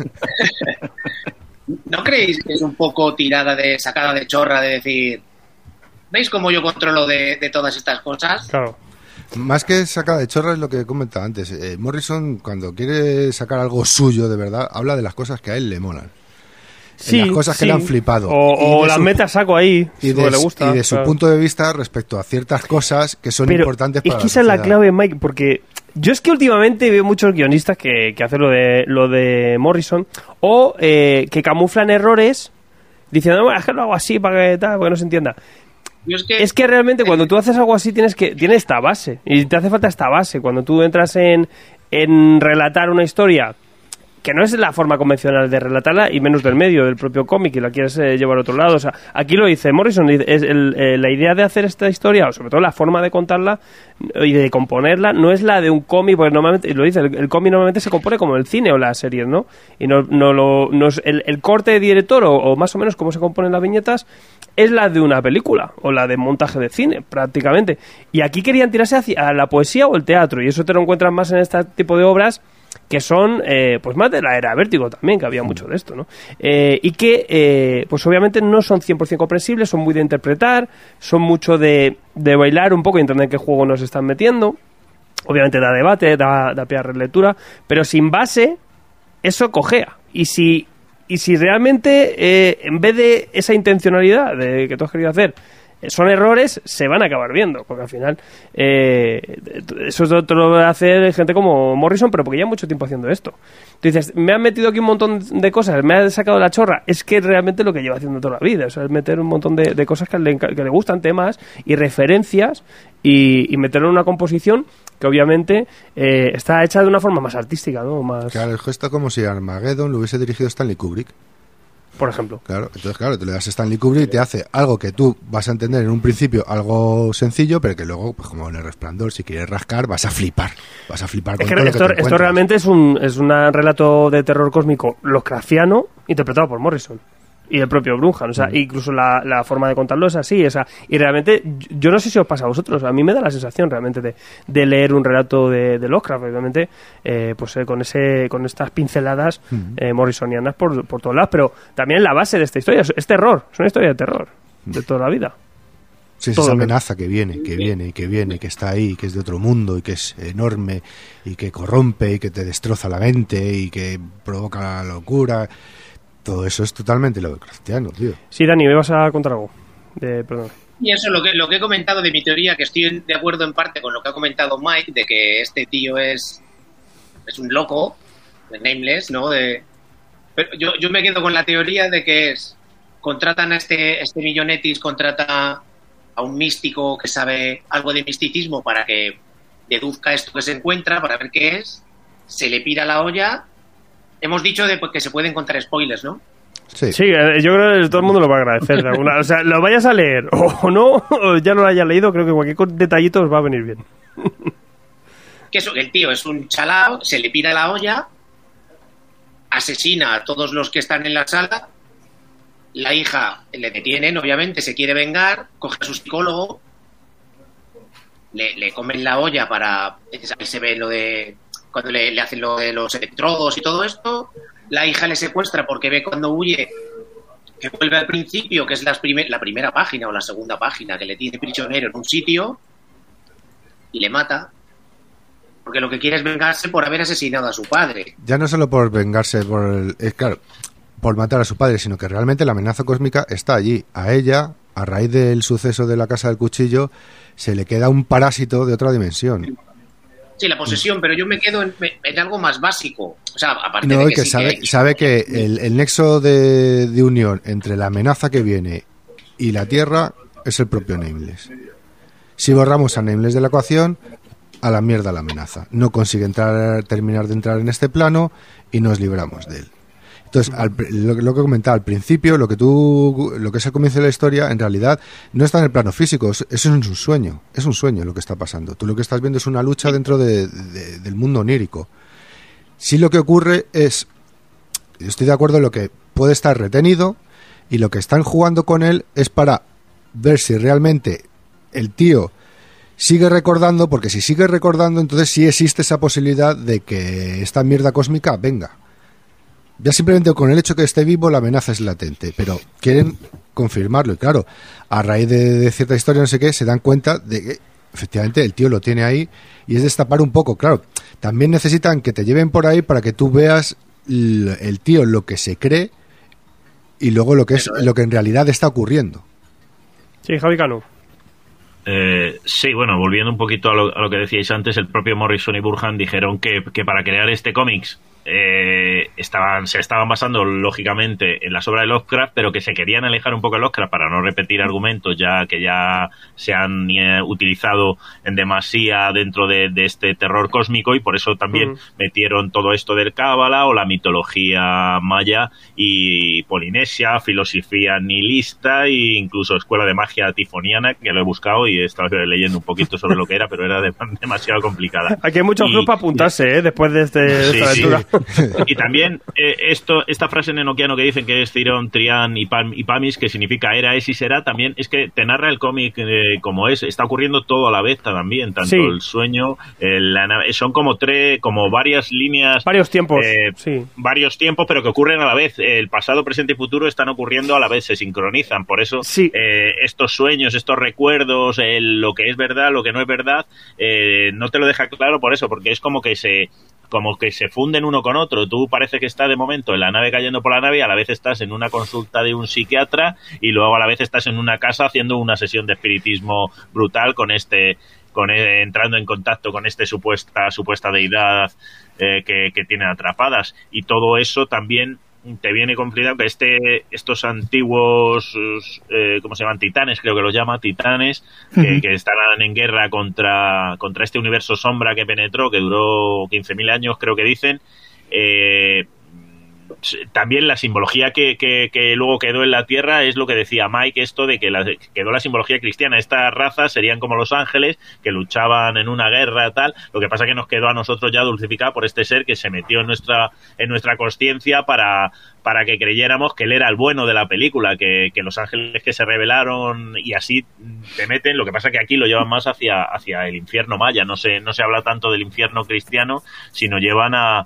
¿No creéis que es un poco sacada de chorra de decir, ¿veis cómo yo controlo de todas estas cosas? Claro. Más que sacada de chorra es lo que he comentado antes. Morrison, cuando quiere sacar algo suyo de verdad, habla de las cosas que a él le molan. Sí, las cosas que le han flipado. O las mete a saco ahí, y le gusta. Y de su punto de vista respecto a ciertas cosas que son importantes para la sociedad. Es que esa es la clave, Mike, porque yo es que últimamente veo muchos guionistas que hacen lo de Morrison o que camuflan errores diciendo, es que lo hago así para que no se entienda. Es que realmente cuando tú haces algo así tiene esta base y te hace falta esta base. Cuando tú entras en relatar una historia que no es la forma convencional de relatarla y menos del medio, del propio cómic, y la quieres llevar a otro lado. O sea, aquí lo dice Morrison, es la idea de hacer esta historia, o sobre todo la forma de contarla y de componerla, no es la de un cómic, porque normalmente, y lo dice, el cómic normalmente se compone como el cine o las series, ¿no? Y no es el corte de director o más o menos cómo se componen las viñetas es la de una película o la de montaje de cine, prácticamente. Y aquí querían tirarse hacia la poesía o el teatro, y eso te lo encuentras más en este tipo de obras que son pues más de la era Vértigo también, que había mucho de esto, ¿no? Y que pues obviamente no son 100% comprensibles, son muy de interpretar, son mucho de bailar un poco y entender qué juego nos están metiendo. Obviamente da debate, da pie a relectura, pero sin base eso cojea. Y si realmente en vez de esa intencionalidad de que tú has querido hacer son errores, se van a acabar viendo, porque al final eso te lo va a hacer gente como Morrison, pero porque lleva mucho tiempo haciendo esto. Tú dices, me han metido aquí un montón de cosas, me ha sacado la chorra. Es que realmente lo que lleva haciendo toda la vida, o sea, es meter un montón de cosas que le gustan, temas y referencias, y meterlo en una composición que obviamente está hecha de una forma más artística, ¿no? Más... Claro, es gesto como si Armageddon lo hubiese dirigido Stanley Kubrick. Por ejemplo. Claro, entonces claro, te le das a Stanley Kubrick y te hace algo que tú vas a entender en un principio algo sencillo, pero que luego, pues como en El Resplandor, si quieres rascar, vas a flipar con todo lo que te esto realmente es un relato de terror cósmico lovecraftiano interpretado por Morrison y el propio Brunhan, o sea, incluso la forma de contarlo es así, y realmente yo no sé si os pasa a vosotros, a mí me da la sensación realmente de leer un relato de Lovecraft, obviamente con estas pinceladas morrisonianas por todos lados, pero también la base de esta historia es terror, es una historia de terror de toda la vida. Sí, es esa amenaza que viene, que está ahí, que es de otro mundo y que es enorme y que corrompe y que te destroza la mente y que provoca la locura. Todo eso es totalmente lovecraftiano, tío. Sí, Dani, me vas a contar algo. Perdón. Y eso, lo que he comentado de mi teoría, que estoy de acuerdo en parte con lo que ha comentado Mike, de que este tío es un loco, de Nameless, ¿no? Pero yo me quedo con la teoría de que contratan a este Millonetis, contrata a un místico que sabe algo de misticismo para que deduzca esto que se encuentra, para ver qué es, se le pira la olla. Hemos dicho que se pueden contar spoilers, ¿no? Sí, yo creo que todo el mundo lo va a agradecer. O sea, lo vayas a leer o no, o ya no lo hayas leído, creo que cualquier detallito os va a venir bien. Que el tío es un chalao, se le pira la olla, asesina a todos los que están en la sala, la hija le detienen, obviamente, se quiere vengar, coge a su psicólogo, le comen la olla ahí se ve lo de... cuando le hacen lo de los electrodos y todo esto, la hija le secuestra porque ve cuando huye que vuelve al principio, que es la primera página o la segunda página, que le tiene prisionero en un sitio y le mata porque lo que quiere es vengarse por haber asesinado a su padre. Ya no solo por vengarse por matar a su padre, sino que realmente la amenaza cósmica está allí. A ella, a raíz del suceso de la Casa del Cuchillo, se le queda un parásito de otra dimensión. Sí, la posesión, pero yo me quedo en algo más básico. O sea, aparte no, de que sabe que el nexo de unión entre la amenaza que viene y la Tierra es el propio Nameless. Si borramos a Nameless de la ecuación, a la mierda la amenaza. No consigue terminar de entrar en este plano y nos libramos de él. Entonces, lo que comentaba al principio, lo que es el comienzo de la historia, en realidad no está en el plano físico, eso es un sueño lo que está pasando. Tú lo que estás viendo es una lucha dentro del mundo onírico. Sí, lo que ocurre es, yo estoy de acuerdo en lo que puede estar retenido, y lo que están jugando con él es para ver si realmente el tío sigue recordando, porque si sigue recordando, entonces sí existe esa posibilidad de que esta mierda cósmica venga. Ya simplemente con el hecho que esté vivo la amenaza es latente, pero quieren confirmarlo. Y claro, a raíz de cierta historia, no sé qué, se dan cuenta de que efectivamente el tío lo tiene ahí, y es destapar un poco. Claro, también necesitan que te lleven por ahí para que tú veas el tío lo que se cree y luego lo que en realidad está ocurriendo. Sí, Javi Cano. Sí, bueno, volviendo un poquito a lo que decíais antes, el propio Morrison y Burhan dijeron que para crear este cómics se estaban basando lógicamente en las obras de Lovecraft, pero que se querían alejar un poco de Lovecraft para no repetir argumentos que ya se han utilizado en demasía dentro de este terror cósmico, y por eso también metieron todo esto del Cábala o la mitología maya y polinesia, filosofía nihilista e incluso escuela de magia tifoniana, que lo he buscado y he estado leyendo un poquito sobre lo que era, pero era demasiado complicada. Aquí hay muchos grupos para apuntarse, después de esta aventura. Sí. Y también esta frase en enoquiano que dicen que es Ciron, Trián y Pamis, que significa era, es y será, también es que te narra el cómic como es, está ocurriendo todo a la vez también, tanto el sueño, la nave, son como varias líneas, varios tiempos, varios tiempos, pero que ocurren a la vez, el pasado, presente y futuro están ocurriendo a la vez, se sincronizan, por eso estos sueños, estos recuerdos, lo que es verdad, lo que no es verdad, no te lo deja claro por eso, porque es como que se funden uno con otro. Tú parece que estás de momento en la nave cayendo por la nave y a la vez estás en una consulta de un psiquiatra y luego a la vez estás en una casa haciendo una sesión de espiritismo brutal entrando en contacto con supuesta deidad que tienen atrapadas, y todo eso también te viene complicado que estos antiguos ¿cómo se llaman? Titanes, creo que los llama titanes, que estarán en guerra contra este universo sombra que penetró, que duró 15.000 años, creo que dicen. También la simbología que luego quedó en la Tierra es lo que decía Mike, esto de que quedó la simbología cristiana. Estas razas serían como los ángeles que luchaban en una guerra tal, lo que pasa que nos quedó a nosotros ya dulcificado por este ser que se metió en nuestra consciencia para que creyéramos que él era el bueno de la película, que los ángeles que se rebelaron y así te meten. Lo que pasa que aquí lo llevan más hacia el infierno maya, no se habla tanto del infierno cristiano, sino llevan a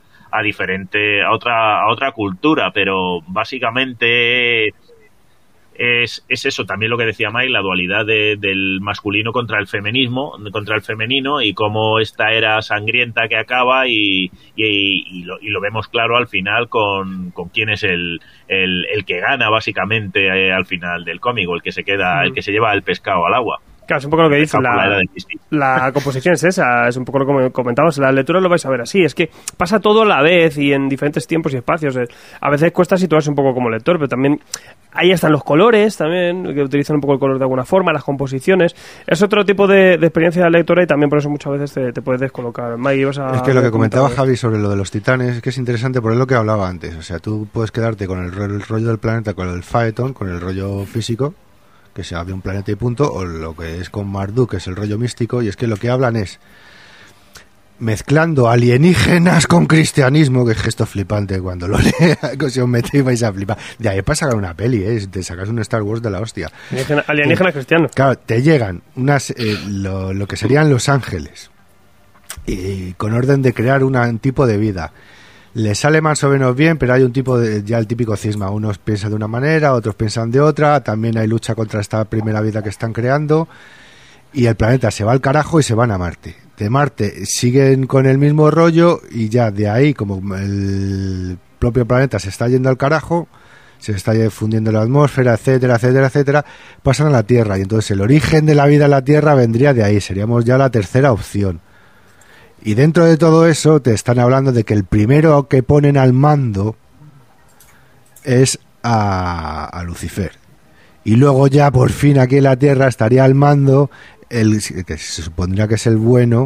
otra cultura, pero básicamente es eso también lo que decía Mike, la dualidad del masculino contra el femenino, y cómo esta era sangrienta que acaba y lo vemos claro al final con quién es el que gana básicamente al final del cómic, o el que se lleva el pescado al agua. Claro, es un poco lo que dice la composición es esa, es un poco lo que comentabas, la lectura lo vais a ver así, es que pasa todo a la vez y en diferentes tiempos y espacios, a veces cuesta situarse un poco como lector, pero también ahí están los colores también, que utilizan un poco el color de alguna forma, las composiciones, es otro tipo de experiencia lectora y también por eso muchas veces te puedes descolocar. Mike, es que lo que comentaba Javi sobre lo de los titanes, es que es interesante por lo que hablaba antes, o sea, tú puedes quedarte con el rollo del planeta, con el Phaeton, con el rollo físico, que se había un planeta y punto, o lo que es con Marduk, que es el rollo místico, y es que lo que hablan es mezclando alienígenas con cristianismo, que es gesto flipante cuando lo leas, que si os metéis vais a flipar. De ahí para sacar una peli, te sacas un Star Wars de la hostia. Alienígenas cristianos. Claro, te llegan lo que serían los ángeles, y con orden de crear un tipo de vida. Le sale más o menos bien, pero hay un tipo ya el típico cisma. Unos piensan de una manera, otros piensan de otra. También hay lucha contra esta primera vida que están creando. Y el planeta se va al carajo y se van a Marte. De Marte siguen con el mismo rollo y ya de ahí, como el propio planeta se está yendo al carajo, se está fundiendo la atmósfera, etcétera, etcétera, etcétera, pasan a la Tierra. Y entonces el origen de la vida en la Tierra vendría de ahí. Seríamos ya la tercera opción. Y dentro de todo eso te están hablando de que el primero que ponen al mando es a Lucifer. Y luego ya por fin aquí en la Tierra estaría al mando el que se supondría que es el bueno,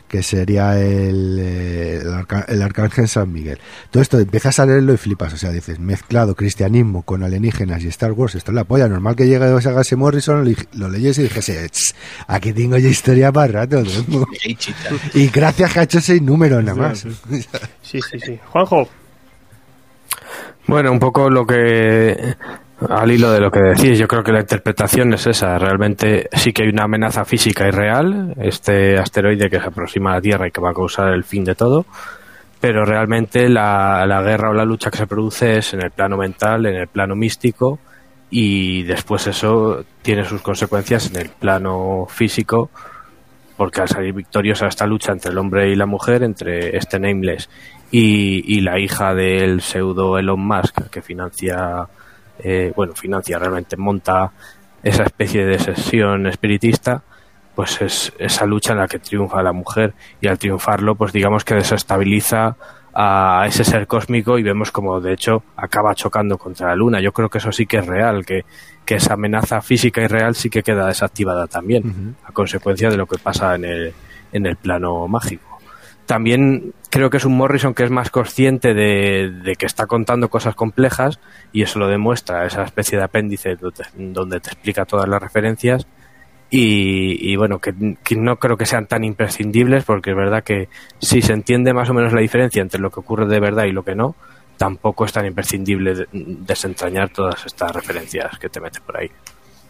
que sería el arcángel San Miguel. Todo esto empiezas a leerlo y flipas, o sea, dices, mezclado cristianismo con alienígenas y Star Wars, esto es la polla. Normal que llegue a ese Morrison, lo leyes y dijese, aquí tengo ya historia para rato, ¿no? Y gracias que ha hecho 6 números nada más. Sí. Juanjo. Bueno, un poco lo que... Al hilo de lo que decís, yo creo que la interpretación es esa. Realmente sí que hay una amenaza física y real, este asteroide que se aproxima a la Tierra y que va a causar el fin de todo, pero realmente la guerra o la lucha que se produce es en el plano mental, en el plano místico, y después eso tiene sus consecuencias en el plano físico, porque al salir victoriosa esta lucha entre el hombre y la mujer, entre este Nameless y la hija del pseudo Elon Musk, que financia realmente monta esa especie de sesión espiritista, pues es esa lucha en la que triunfa la mujer, y al triunfarlo, pues digamos que desestabiliza a ese ser cósmico y vemos como de hecho acaba chocando contra la luna. Yo creo que eso sí que es real, que esa amenaza física y real sí que queda desactivada también, a consecuencia de lo que pasa en el plano mágico. También creo que es un Morrison que es más consciente de que está contando cosas complejas, y eso lo demuestra esa especie de apéndice donde te explica todas las referencias, y bueno, que no creo que sean tan imprescindibles, porque es verdad que si se entiende más o menos la diferencia entre lo que ocurre de verdad y lo que no, tampoco es tan imprescindible desentrañar todas estas referencias que te metes por ahí.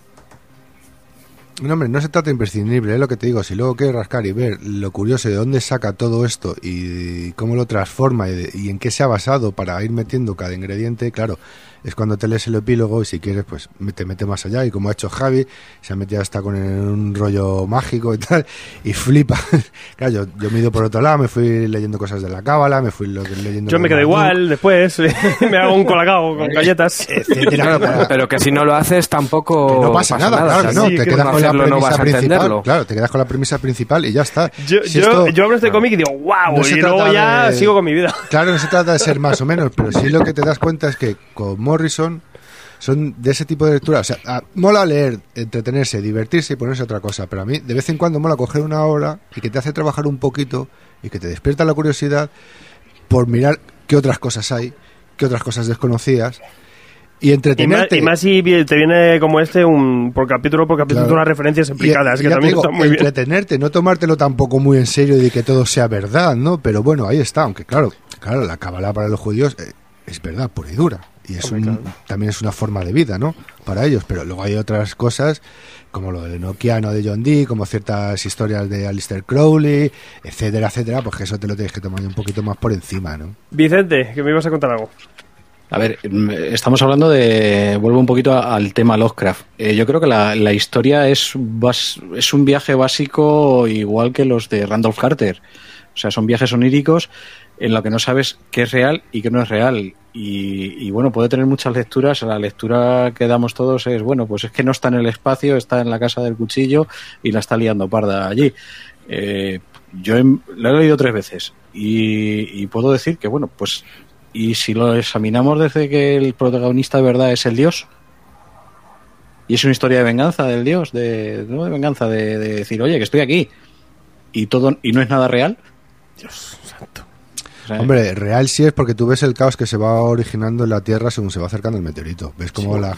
No, hombre, no se trata de imprescindible, es lo que te digo. Si luego quieres rascar y ver lo curioso de dónde saca todo esto y cómo lo transforma y en qué se ha basado para ir metiendo cada ingrediente, claro, es cuando te lees el epílogo y si quieres pues te mete más allá, y como ha hecho Javi, se ha metido hasta con un rollo mágico y tal, y flipa. Claro, yo me he ido por otro lado, me fui leyendo cosas de la cábala, me fui leyendo... Yo me quedo igual, después me hago un colacao con galletas. Claro, pero que si no lo haces tampoco no pasa nada, claro, no, sí, te quedas con la premisa principal, claro, te quedas con la premisa principal y ya está. Yo abro este cómic y digo, wow, y luego ya sigo con mi vida. Claro, no se trata de ser más o menos, pero sí lo que te das cuenta es que con Morrison son de ese tipo de lectura. O sea, mola leer, entretenerse, divertirse y ponerse otra cosa, pero a mí de vez en cuando mola coger una obra y que te hace trabajar un poquito y que te despierta la curiosidad por mirar qué otras cosas hay, qué otras cosas desconocías, y entretenerte. Y más si te viene como por capítulo claro, unas referencias explicadas, que también está muy bien. Entretenerte, no tomártelo tampoco muy en serio de que todo sea verdad, ¿no? Pero bueno, ahí está, aunque claro, la cábala para los judíos es verdad pura y dura, y también es una forma de vida, ¿no?, para ellos, pero luego hay otras cosas como lo del Nokiano de John Dee, como ciertas historias de Aleister Crowley, etcétera, etcétera, pues que eso te lo tienes que tomar un poquito más por encima, ¿no? Vicente, que me ibas a contar algo. A ver, estamos hablando vuelvo un poquito al tema Lovecraft. Yo creo que la historia es un viaje básico igual que los de Randolph Carter. O sea, son viajes oníricos en lo que no sabes qué es real y qué no es real. Y bueno, puede tener muchas lecturas. La lectura que damos todos es, bueno, pues es que no está en el espacio, está en la casa del cuchillo y la está liando parda allí. Yo lo he leído 3 veces y puedo decir que, bueno, pues, y si lo examinamos desde que el protagonista de verdad es el dios, y es una historia de venganza del dios, no de venganza, de decir, oye, que estoy aquí, y no es nada real. Dios santo. O sea, hombre, real sí es, porque tú ves el caos que se va originando en la Tierra según se va acercando el meteorito. Ves cómo la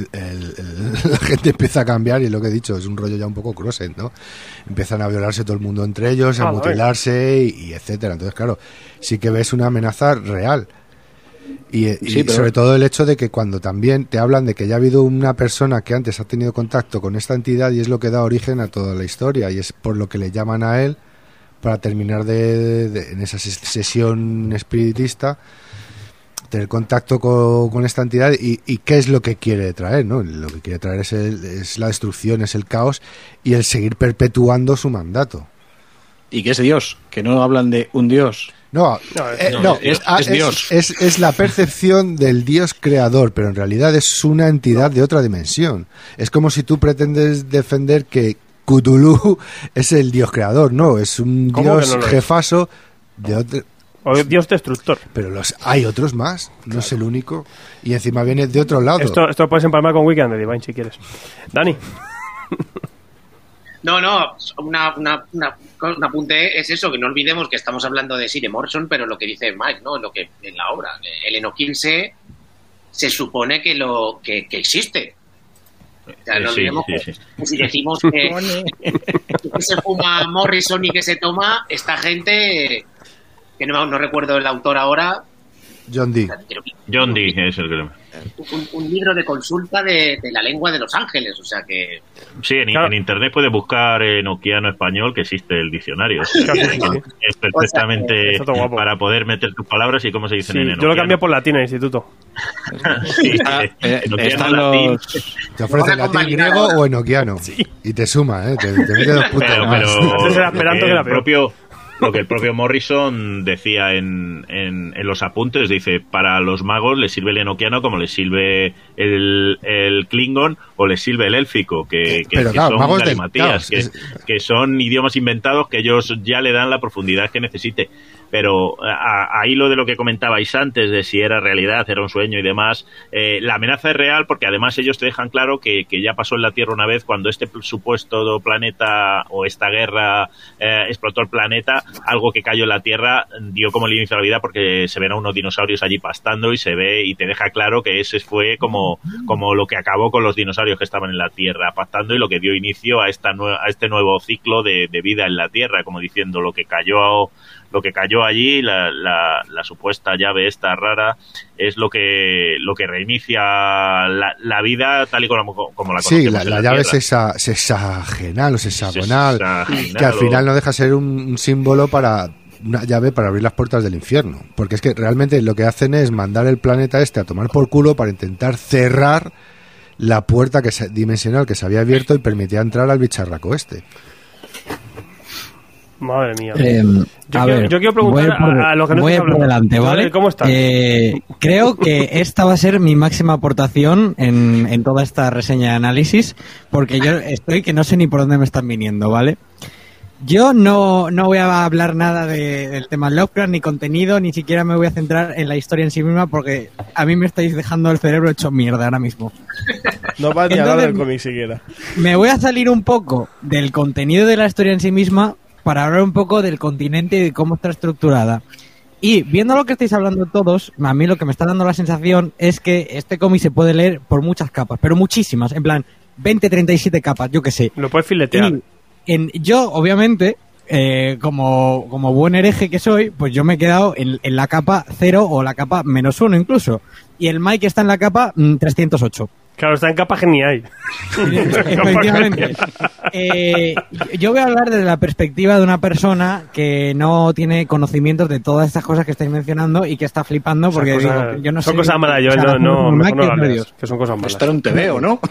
gente empieza a cambiar, y lo que he dicho, es un rollo ya un poco Crosset, ¿no? Empiezan a violarse todo el mundo entre ellos, a mutilarse y etcétera. Entonces, claro, sí que ves una amenaza real. Y pero sobre todo el hecho de que cuando también te hablan de que ya ha habido una persona que antes ha tenido contacto con esta entidad, y es lo que da origen a toda la historia, y es por lo que le llaman a él para terminar en esa sesión espiritista, tener contacto con esta entidad y qué es lo que quiere traer, ¿no? Lo que quiere traer es la destrucción, es el caos y el seguir perpetuando su mandato. ¿Y qué es Dios? Que no hablan de un Dios. No, es Dios. Es la percepción del Dios creador, pero en realidad es una entidad de otra dimensión. Es como si tú pretendes defender que Cthulhu es el Dios creador. No, es un Dios jefazo de otro... O Dios destructor. Pero hay otros más, no es el único. Y encima viene de otro lado. Esto lo puedes empalmar con Weekend de Divine si quieres. Dani. No, un apunte es eso, que no olvidemos que estamos hablando de Sire Morrison, pero lo que dice Mike, ¿no? Lo que en la obra, el Enoquín se supone que existe. O sea, no olvidemos que si decimos que se fuma Morrison y que se toma, esta gente, que no recuerdo el autor ahora. John Dee. John Dee es el que... Un libro de consulta de la lengua de Los Ángeles, o sea que... Sí, en internet puedes buscar enoquiano español, que existe el diccionario. O sea, es perfectamente para poder meter tus palabras y cómo se dicen en enoquiano. Yo lo cambié por latín en el instituto. Te ofrece latín, griego o enoquiano. Y te suma, te mete 2 puntos más. Lo que el propio Morrison decía en los apuntes, dice, para los magos les sirve el enoquiano como les sirve el klingon o les sirve el élfico, que son galimatías, que son idiomas inventados que ellos ya le dan la profundidad que necesite. Pero ahí lo de lo que comentabais antes, de si era realidad, era un sueño y demás, la amenaza es real porque además ellos te dejan claro que ya pasó en la Tierra una vez cuando este supuesto planeta o esta guerra explotó el planeta, algo que cayó en la Tierra dio como el inicio de la vida porque se ven a unos dinosaurios allí pastando y se ve y te deja claro que ese fue como lo que acabó con los dinosaurios que estaban en la Tierra pastando y lo que dio inicio a este nuevo ciclo de vida en la Tierra, como diciendo lo que cayó allí, la supuesta llave esta rara, es lo que reinicia la vida tal y como la conocemos. Sí, la llave es sexagenal o sexagonal, que al final no deja ser un símbolo para una llave para abrir las puertas del infierno. Porque es que realmente lo que hacen es mandar el planeta a tomar por culo para intentar cerrar la puerta dimensional que se había abierto y permitía entrar al bicharraco este. Madre mía. Yo quiero preguntar a los que no voy están por hablando. delante, ¿vale? ¿Cómo están? Creo que esta va a ser mi máxima aportación en toda esta reseña de análisis, porque yo estoy que no sé ni por dónde me están viniendo, ¿vale? Yo no voy a hablar nada del tema Lovecraft, ni contenido, ni siquiera me voy a centrar en la historia en sí misma, porque a mí me estáis dejando el cerebro hecho mierda ahora mismo. No vas ni a hablar del cómic siquiera. Me voy a salir un poco del contenido de la historia en sí misma para hablar un poco del continente y de cómo está estructurada. Y viendo lo que estáis hablando todos, a mí lo que me está dando la sensación es que este cómic se puede leer por muchas capas, pero muchísimas, en plan 20, 37 capas, yo qué sé. Lo puedes filetear. Yo, obviamente, como buen hereje que soy, pues yo me he quedado en la capa 0 o la capa -1 incluso. Y el Mike está en la capa 308. Claro, está en capa genial. Efectivamente. Yo voy a hablar desde la perspectiva de una persona que no tiene conocimientos de todas estas cosas que estáis mencionando y que está flipando porque yo no sé. Son cosas malas, yo mejor no lo leas, que son cosas malas. Estar un TVO, ¿no?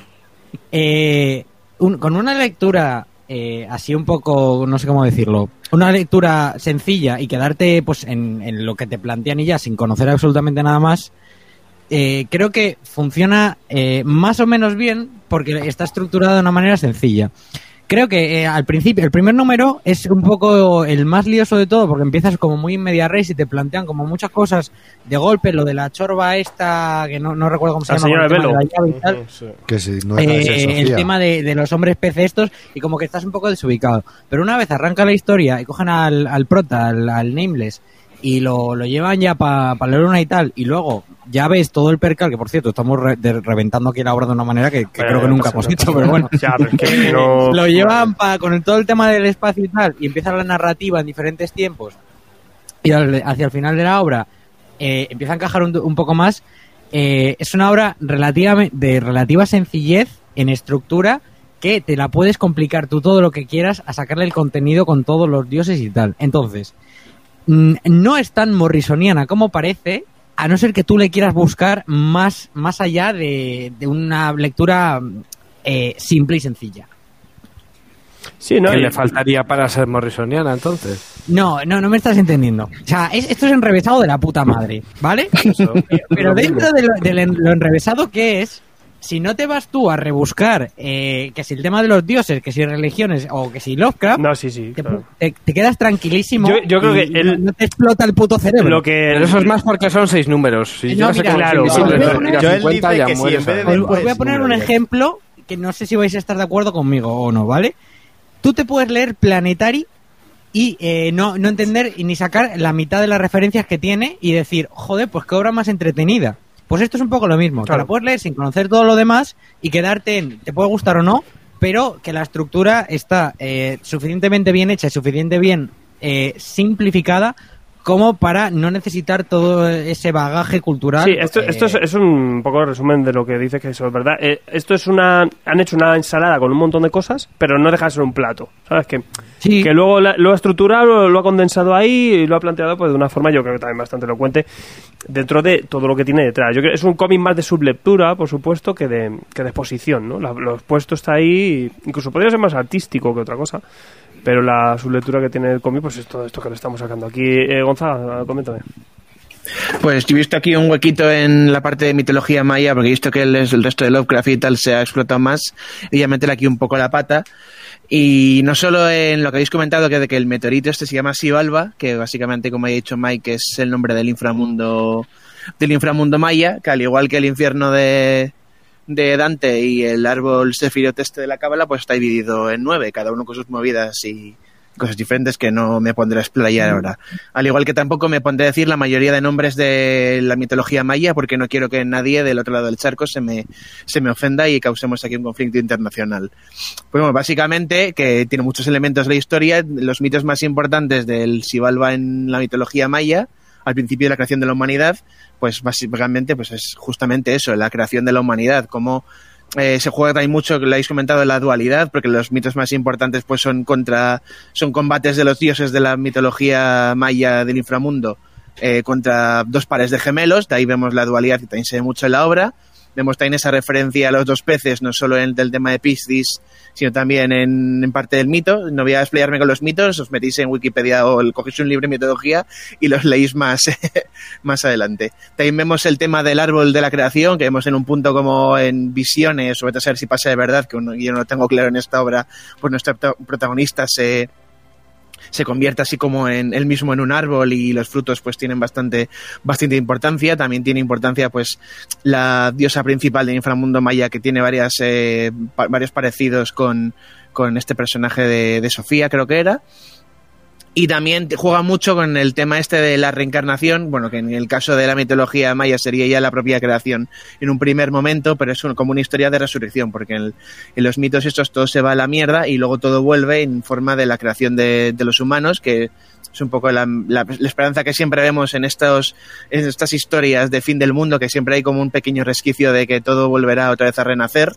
Con una lectura así un poco, no sé cómo decirlo, una lectura sencilla y quedarte pues en lo que te plantean y ya sin conocer absolutamente nada más, creo que funciona más o menos bien porque está estructurado de una manera sencilla. Creo que al principio, el primer número es un poco el más lioso de todo porque empiezas como muy en media res y te plantean como muchas cosas de golpe, lo de la chorba esta, que no recuerdo cómo se llama. Señora Velo. Que sí, no el tema de los hombres pez estos y como que estás un poco desubicado. Pero una vez arranca la historia y cogen al prota, al Nameless, y lo llevan ya para la luna y tal, y luego ya ves todo el percal, que por cierto estamos reventando aquí la obra de una manera que creo que nunca hemos hecho, pero bueno. Ya, pero es que no... Lo llevan con todo el tema del espacio y tal, y empieza la narrativa en diferentes tiempos, y hacia el final de la obra empieza a encajar un poco más. Es una obra de relativa sencillez en estructura, que te la puedes complicar tú todo lo que quieras a sacarle el contenido con todos los dioses y tal. Entonces, no es tan morrisoniana como parece, a no ser que tú le quieras buscar más allá de una lectura simple y sencilla. Sí, ¿no? ¿Qué le faltaría para ser morrisoniana, entonces? No me estás entendiendo. O sea, esto es enrevesado de la puta madre, ¿vale? Eso. Pero dentro de lo enrevesado que es, si no te vas tú a rebuscar que si el tema de los dioses, que si religiones o que si Lovecraft, no, sí, claro. te quedas tranquilísimo. Yo creo que no te explota el puto cerebro. Pero eso es más porque son 6 números. Si no, mira, claro. Os voy a poner un ejemplo que no sé si vais a estar de acuerdo conmigo o no, ¿vale? tú te puedes leer Planetary y no entender y ni sacar la mitad de las referencias que tiene y decir, joder, pues qué obra más entretenida. Pues esto es un poco lo mismo, claro. Te la puedes leer sin conocer todo lo demás y quedarte en, te puede gustar o no, pero que la estructura está suficientemente bien hecha y suficientemente bien simplificada como para no necesitar todo ese bagaje cultural. Sí, esto es un poco el resumen de lo que dice, que eso es verdad. Esto es han hecho una ensalada con un montón de cosas, pero no deja de ser un plato, ¿sabes? Que luego lo ha estructurado, lo ha condensado ahí y lo ha planteado pues de una forma, yo creo que también bastante elocuente, dentro de todo lo que tiene detrás. Yo creo que es un cómic más de sublectura, por supuesto, que de exposición, ¿no? Lo expuesto está ahí, incluso podría ser más artístico que otra cosa. Pero la sublectura que tiene el cómic, pues es todo esto que le estamos sacando aquí. Gonzalo, coméntame. Pues yo he visto aquí un huequito en la parte de mitología maya, porque he visto que el resto de Lovecraft y tal se ha explotado más, y voy a meter aquí un poco la pata. Y no solo en lo que habéis comentado, que el meteorito este se llama Xibalba, que básicamente, como ha dicho Mike, es el nombre del inframundo maya, que al igual que el infierno de Dante y el árbol Sefirot este de la Cábala, pues está dividido en 9, cada uno con sus movidas y cosas diferentes que no me pondré a explayar ahora. Al igual que tampoco me pondré a decir la mayoría de nombres de la mitología maya, porque no quiero que nadie del otro lado del charco se me ofenda y causemos aquí un conflicto internacional. Pues bueno, básicamente, que tiene muchos elementos de la historia, los mitos más importantes del Xibalba en la mitología maya, al principio de la creación de la humanidad, pues básicamente pues es justamente eso, la creación de la humanidad, como se juega también mucho, que lo habéis comentado, la dualidad, porque los mitos más importantes pues son combates de los dioses de la mitología maya del inframundo contra dos pares de gemelos, de ahí vemos la dualidad que también se ve mucho en la obra. Vemos también esa referencia a los dos peces, no solo en el tema de Piscis, sino también en parte del mito. No voy a explayarme con los mitos, os metéis en Wikipedia o cogéis un libro de mitología y los leéis más adelante. También vemos el tema del árbol de la creación, que vemos en un punto como en visiones, o vete a saber si pasa de verdad, que yo no lo tengo claro en esta obra, pues nuestro protagonista se convierte así como él mismo en un árbol y los frutos pues tienen bastante importancia. También tiene importancia pues la diosa principal del inframundo maya, que tiene varios parecidos con este personaje de Sofía, creo que era. Y también juega mucho con el tema este de la reencarnación, bueno, que en el caso de la mitología maya sería ya la propia creación en un primer momento, pero es como una historia de resurrección, porque en los mitos estos todo se va a la mierda y luego todo vuelve en forma de la creación de los humanos, que es un poco la esperanza que siempre vemos en estas historias de fin del mundo, que siempre hay como un pequeño resquicio de que todo volverá otra vez a renacer.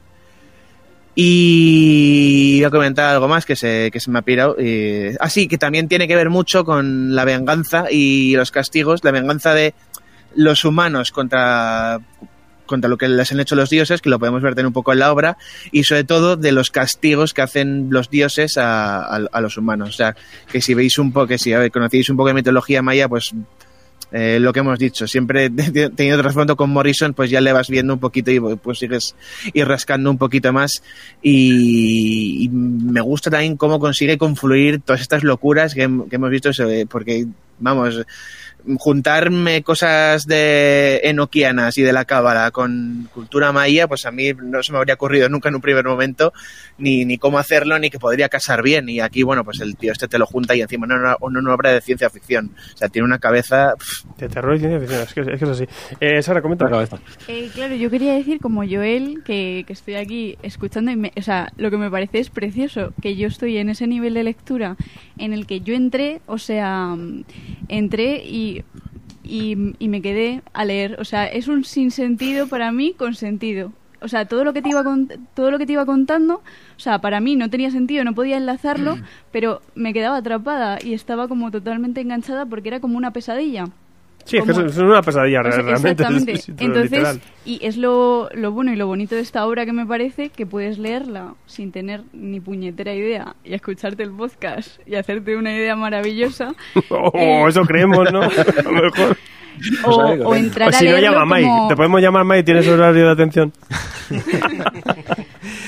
Y voy a comentar algo más que se me ha pirado. Sí, que también tiene que ver mucho con la venganza y los castigos, la venganza de los humanos contra lo que les han hecho los dioses, que lo podemos ver también un poco en la obra, y sobre todo de los castigos que hacen los dioses a los humanos. O sea, que si conocéis un poco de mitología maya, pues lo que hemos dicho, siempre teniendo trasfondo con Morrison, pues ya le vas viendo un poquito y pues sigues ir rascando un poquito más, y me gusta también cómo consigue confluir todas estas locuras que hemos visto, porque vamos, juntarme cosas enoquianas y de la cábala con cultura maya, pues a mí no se me habría ocurrido nunca en un primer momento ni cómo hacerlo, ni que podría casar bien. Y aquí, bueno, pues el tío este te lo junta y encima no una obra de ciencia ficción. O sea, tiene una cabeza de terror y ciencia ficción, es que es así. Sara, comenta. Claro, yo quería decir, como Joel, que estoy aquí escuchando, o sea, lo que me parece es precioso, que yo estoy en ese nivel de lectura en el que yo entré y me quedé a leer. O sea, es un sinsentido para mí con sentido. O sea, todo lo que te iba contando, o sea, para mí no tenía sentido, no podía enlazarlo, pero me quedaba atrapada y estaba como totalmente enganchada porque era como una pesadilla. Sí, es que es una pesadilla, realmente. Exactamente. Entonces, literal. Y es lo bueno y lo bonito de esta obra, que me parece que puedes leerla sin tener ni puñetera idea y escucharte el podcast y hacerte una idea maravillosa. Eso creemos, ¿no? A lo mejor. O entrar a si no, leerlo llama como... Mike. Te podemos llamar Mike, tienes horario de atención.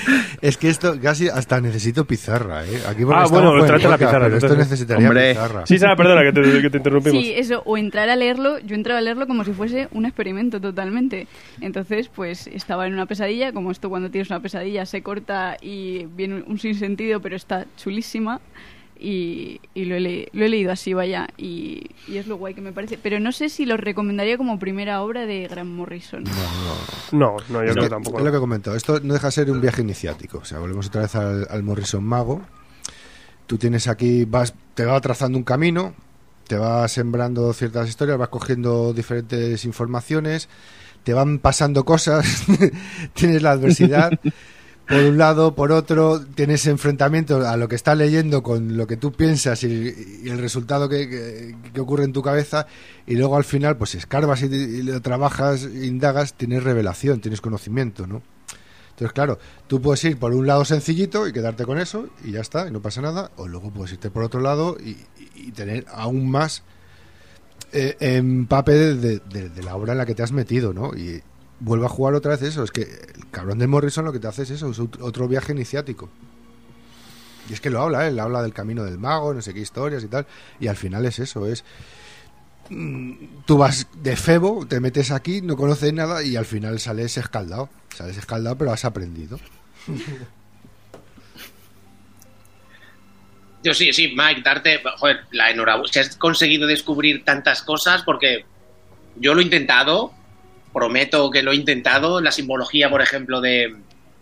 Es que esto casi hasta necesito pizarra, ¿eh? Aquí tráete la pizarra. Pero esto necesitaría pizarra. Sí, Sara, perdona que te interrumpimos. Sí, eso, o entrar a leerlo, yo entraba a leerlo como si fuese un experimento totalmente. Entonces, pues estaba en una pesadilla, como esto cuando tienes una pesadilla se corta y viene un sinsentido, pero está chulísima. Y lo he leído así, vaya, y es lo guay que me parece. Pero no sé si lo recomendaría como primera obra de Grant Morrison. No, yo creo que tampoco. Es lo que he comentado. Esto no deja de ser un viaje iniciático. O sea, volvemos otra vez al Morrison mago. Tú tienes aquí, te va trazando un camino, te va sembrando ciertas historias, vas cogiendo diferentes informaciones, te van pasando cosas, tienes la adversidad. Por un lado, por otro, tienes enfrentamientos a lo que estás leyendo con lo que tú piensas y el resultado que ocurre en tu cabeza, y luego al final, pues escarbas y lo trabajas, indagas, tienes revelación, tienes conocimiento, ¿no? Entonces, claro, tú puedes ir por un lado sencillito y quedarte con eso y ya está, y no pasa nada, o luego puedes irte por otro lado y tener aún más empape de la obra en la que te has metido, ¿no? Y vuelve a jugar otra vez eso. Es que el cabrón de Morrison lo que te hace es eso, es otro viaje iniciático. Y es que lo habla, él habla del camino del mago, no sé qué historias y tal, y al final es eso, tú vas de febo, te metes aquí, no conoces nada y al final sales escaldado, pero has aprendido. Yo sí, Mike, darte, joder, la enhorabuena, si has conseguido descubrir tantas cosas, porque yo lo he intentado. Prometo que lo he intentado. La simbología, por ejemplo, de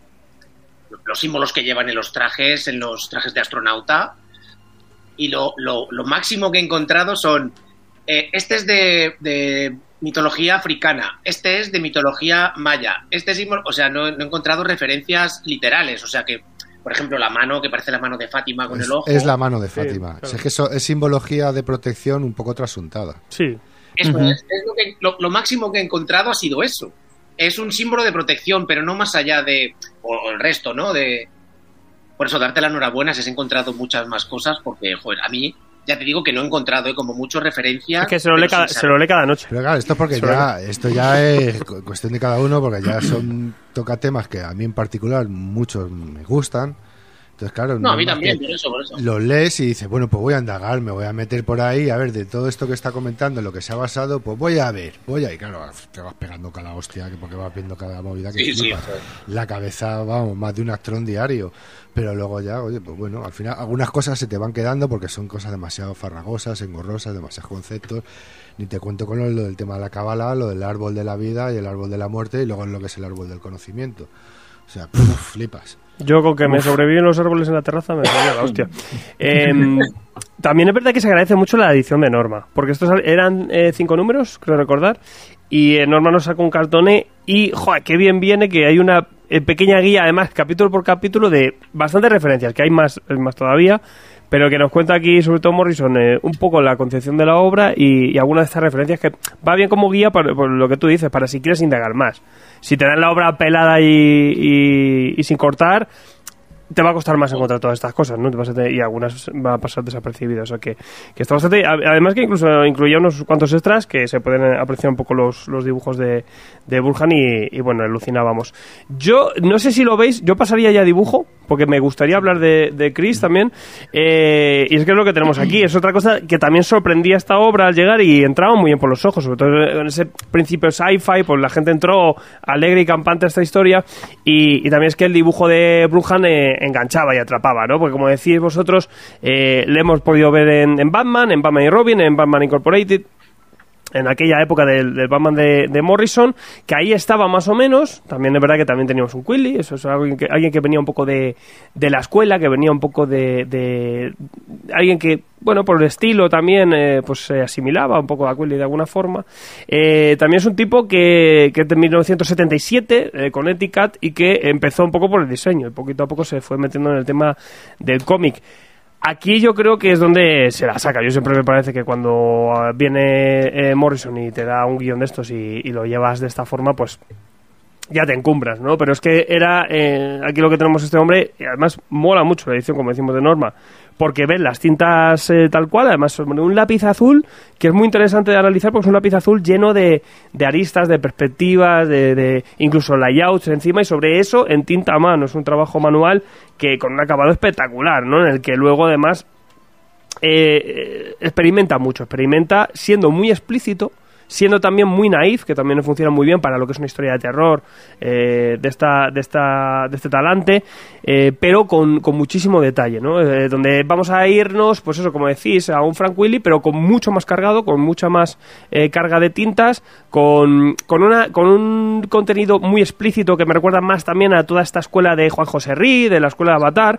los símbolos que llevan en los trajes de astronauta. Y lo máximo que he encontrado son... este es de mitología africana. Este es de mitología maya. Este símbolo... O sea, no he encontrado referencias literales. O sea que, por ejemplo, la mano, que parece la mano de Fátima con el ojo. Es la mano de Fátima. Sí, claro. Es que eso es simbología de protección un poco trasuntada. Sí. Eso es lo máximo que he encontrado ha sido eso. Es un símbolo de protección, pero no más allá de... O el resto, ¿no? Por eso, darte la enhorabuena si has encontrado muchas más cosas, porque, joder, a mí, ya te digo que no he encontrado como mucho referencias. Es que se lo lee cada noche. Pero claro, esto ya es cuestión de cada uno, porque ya toca temas que a mí en particular muchos me gustan. Entonces, claro, no, a mí también, por eso. Los lees y dices, bueno, pues voy a indagar, me voy a meter por ahí, a ver, de todo esto que está comentando, en lo que se ha basado, pues voy a ver, y claro, te vas pegando cada hostia, porque vas viendo cada movida que flipas. La cabeza, vamos, más de un actrón diario, pero luego ya, oye, pues bueno, al final algunas cosas se te van quedando porque son cosas demasiado farragosas, engorrosas, demasiados conceptos. Ni te cuento con lo del tema de la cábala, lo del árbol de la vida y el árbol de la muerte, y luego lo que es el árbol del conocimiento. O sea, flipas. Yo con que me sobreviven los árboles en la terraza me salía la hostia. También es verdad que se agradece mucho la edición de Norma, porque estos eran 5 números, creo recordar, y Norma nos sacó un cartone y, joder, qué bien viene que hay una pequeña guía, además, capítulo por capítulo, de bastantes referencias, que hay más todavía, pero que nos cuenta aquí, sobre todo Morrison, un poco la concepción de la obra y algunas de estas referencias, que va bien como guía por lo que tú dices, para si quieres indagar más. Si te dan la obra pelada y sin cortar, te va a costar más encontrar todas estas cosas, ¿no? Y algunas van a pasar desapercibidas. O sea que está bastante... Además que incluso incluía unos cuantos extras que se pueden apreciar un poco los dibujos de Burhan y bueno, alucinábamos. Yo no sé si lo veis, yo pasaría ya a dibujo, porque me gustaría hablar de Chris también, y es que es lo que tenemos aquí. Es otra cosa que también sorprendía esta obra al llegar y entraba muy bien por los ojos, sobre todo en ese principio sci-fi, pues la gente entró alegre y campante a esta historia, y también es que el dibujo de Burhan enganchaba y atrapaba, ¿no? Porque como decís vosotros, le hemos podido ver en Batman y Robin, en Batman Incorporated, en aquella época del Batman de Morrison, que ahí estaba más o menos. También es verdad que también teníamos un Quilly, eso es alguien que venía un poco de la escuela, que venía un poco de alguien que, bueno, por el estilo también pues se asimilaba un poco a Quilly de alguna forma. También es un tipo que es de 1977, con Eticat, y que empezó un poco por el diseño y poquito a poco se fue metiendo en el tema del cómic. Aquí yo creo que es donde se la saca. Yo siempre me parece que cuando viene Morrison y te da un guión de estos y lo llevas de esta forma, pues ya te encumbras, ¿no? Pero es que era aquí lo que tenemos este hombre, y además mola mucho la edición, como decimos, de Norma, porque ves las tintas tal cual, además un lápiz azul que es muy interesante de analizar porque es un lápiz azul lleno de aristas, de perspectivas, de incluso layouts encima, y sobre eso en tinta a mano. Es un trabajo manual que con un acabado espectacular, ¿no? En el que luego además experimenta mucho, experimenta siendo muy explícito, siendo también muy naif, que también funciona muy bien para lo que es una historia de terror de este talante, pero con muchísimo detalle, ¿no? Donde vamos a irnos, pues eso, como decís, a un Frank Willy, pero con mucho más cargado, con mucha más carga de tintas, con un contenido muy explícito que me recuerda más también a toda esta escuela de Juan José Rí, de la escuela de Avatar,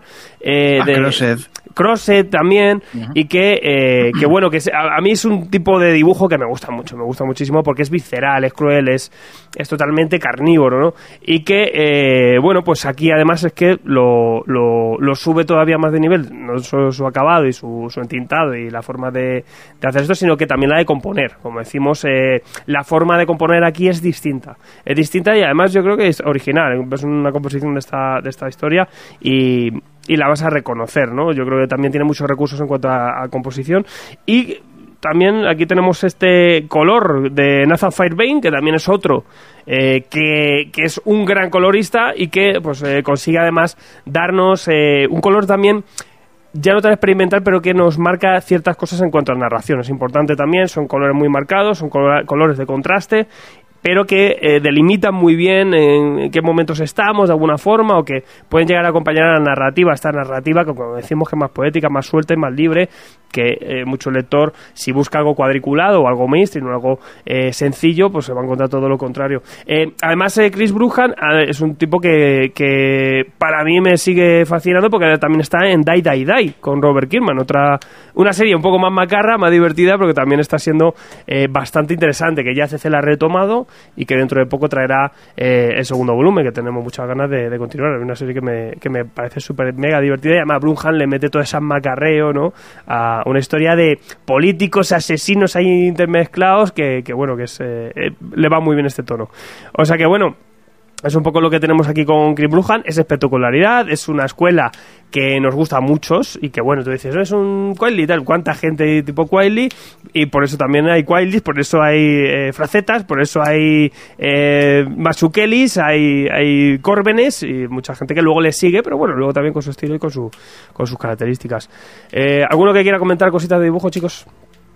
de Crosset también, y que bueno, que a mí es un tipo de dibujo que me gusta muchísimo porque es visceral, es cruel, es totalmente carnívoro, ¿no? Y que, bueno, pues aquí además es que lo sube todavía más de nivel, no solo su acabado y su entintado y la forma de hacer esto, sino que también la de componer. Como decimos, la forma de componer aquí es distinta y además yo creo que es original, es una composición de esta historia y la vas a reconocer, ¿no? Yo creo que también tiene muchos recursos en cuanto a composición. Y también aquí tenemos este color de Nathan Firebane, que también es otro que es un gran colorista y que pues consigue además darnos un color también ya no tan experimental, pero que nos marca ciertas cosas en cuanto a narración. Es importante también, son colores muy marcados, son colores de contraste, pero que delimitan muy bien en qué momentos estamos, de alguna forma, o que pueden llegar a acompañar a la narrativa, esta narrativa que, como decimos, que es más poética, más suelta y más libre, que mucho lector, si busca algo cuadriculado o algo mainstream o algo sencillo, pues se va a encontrar todo lo contrario. Además, Chris Bruhan es un tipo que para mí me sigue fascinando, porque también está en Die, Die, Die, con Robert Kirkman, una serie un poco más macarra, más divertida, pero que también está siendo bastante interesante, que ya CC la ha retomado y que dentro de poco traerá el segundo volumen, que tenemos muchas ganas de continuar. Es una serie que me parece súper mega divertida, y además Blumhan le mete todo ese macarreo, ¿no?, a una historia de políticos, asesinos ahí intermezclados que bueno, que le va muy bien este tono. O sea que bueno, es un poco lo que tenemos aquí con Chris Bruhan. Es espectacularidad, es una escuela que nos gusta a muchos y que, bueno, tú dices, es un Quiley y tal, ¿cuánta gente tipo Quiley? Y por eso también hay Quileys, por eso hay Fracetas, por eso hay Masukelis, hay Córbenes y mucha gente que luego le sigue, pero bueno, luego también con su estilo y con sus características. ¿Alguno que quiera comentar cositas de dibujo, chicos?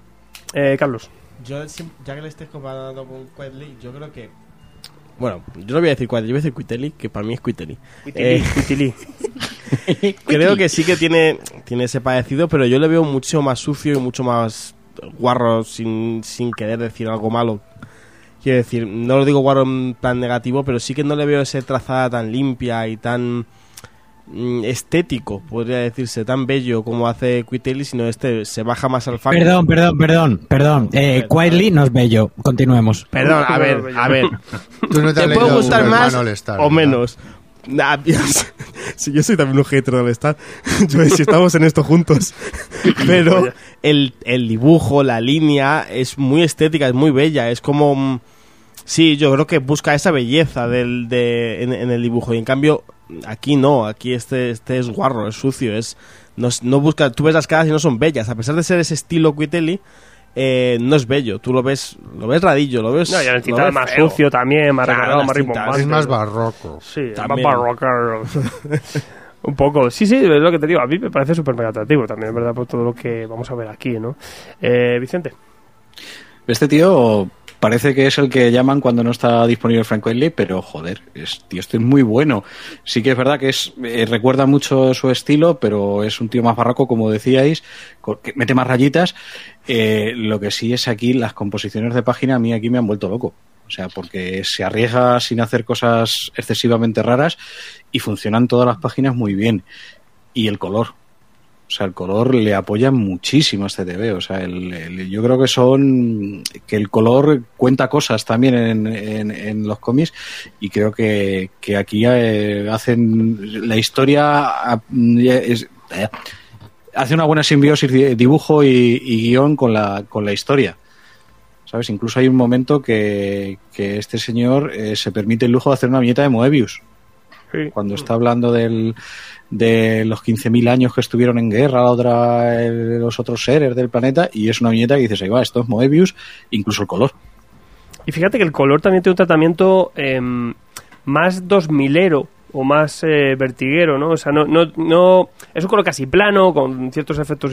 Carlos. Yo, ya que le estés comparando con Quiley, yo creo que... Bueno, yo no voy a decir Quiley, yo voy a decir Quitely, que para mí es Quitely. Creo que sí que tiene ese parecido, pero yo le veo mucho más sucio y mucho más guarro, sin querer decir algo malo. Quiero decir, no lo digo guarro en plan negativo, pero sí que no le veo esa trazada tan limpia y tan estético, podría decirse, tan bello como hace Quitely, sino se baja más al fango. Perdón. Quiley no es bello. Continuemos. Perdón, a ver. Tú no te puede gustar más o menos. Si yo soy también un hater de All-Star, si estamos en esto juntos. Pero el dibujo, la línea es muy estética, es muy bella, es como... Sí, yo creo que busca esa belleza en el dibujo, y en cambio aquí no, aquí este es guarro, es sucio, no busca, tú ves las caras y no son bellas, a pesar de ser ese estilo Quitely, no es bello, tú lo ves radillo, lo ves. No, y el cintado más feo, sucio también, más recargado, más rimbombante. Es más barroco. Sí, también. Más barroco. Un poco, sí, es lo que te digo, a mí me parece súper mega atractivo también, ¿verdad? Por todo lo que vamos a ver aquí, ¿no? Vicente. Este tío parece que es el que llaman cuando no está disponible Frank Quitely, pero joder, tío, este es muy bueno. Sí que es verdad que recuerda mucho su estilo, pero es un tío más barroco, como decíais, que mete más rayitas. Lo que sí es aquí, las composiciones de página a mí aquí me han vuelto loco. O sea, porque se arriesga sin hacer cosas excesivamente raras y funcionan todas las páginas muy bien. Y el color. O sea, el color le apoya muchísimo a este TV. O sea, yo creo que el color cuenta cosas también en los cómics, y creo que aquí hacen la historia hace una buena simbiosis de dibujo y guión con la historia. O ¿sabes? Incluso hay un momento que este señor se permite el lujo de hacer una viñeta de Moebius. Sí. Cuando está hablando de los 15.000 años que estuvieron en guerra los otros seres del planeta, y es una viñeta que dices, ahí va, esto es Moebius, incluso el color. Y fíjate que el color también tiene un tratamiento más 2000ero o más vertiguero, ¿no? O sea, no es un color casi plano, con ciertos efectos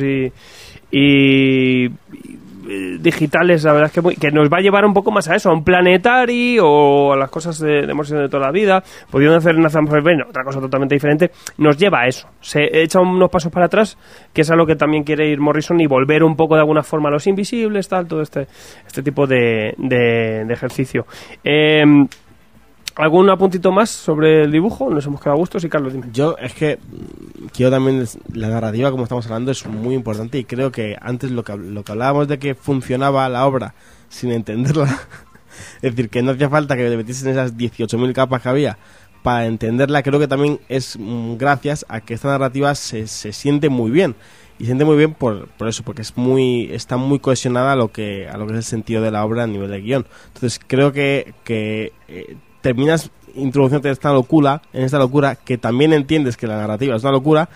y digitales, la verdad es que nos va a llevar un poco más a eso, a un Planetary o a las cosas de Morrison de toda la vida, pudiendo hacer Nathan Fairbairn, otra cosa totalmente diferente, nos lleva a eso, se echa unos pasos para atrás, que es a lo que también quiere ir Morrison, y volver un poco de alguna forma a los invisibles, tal, todo este tipo de ejercicio. ¿Algún apuntito más sobre el dibujo? Nos hemos quedado a gusto, sí, Carlos, dime. Yo es que quiero también, la narrativa, como estamos hablando, es muy importante, y creo que antes lo que hablábamos de que funcionaba la obra sin entenderla, es decir, que no hacía falta que le metiesen esas 18.000 capas que había para entenderla, creo que también es gracias a que esta narrativa se siente muy bien. Y se siente muy bien por eso, porque está muy cohesionada a lo que es el sentido de la obra a nivel de guión. Entonces creo que terminas introduciéndote en esta locura, que también entiendes que la narrativa es una locura,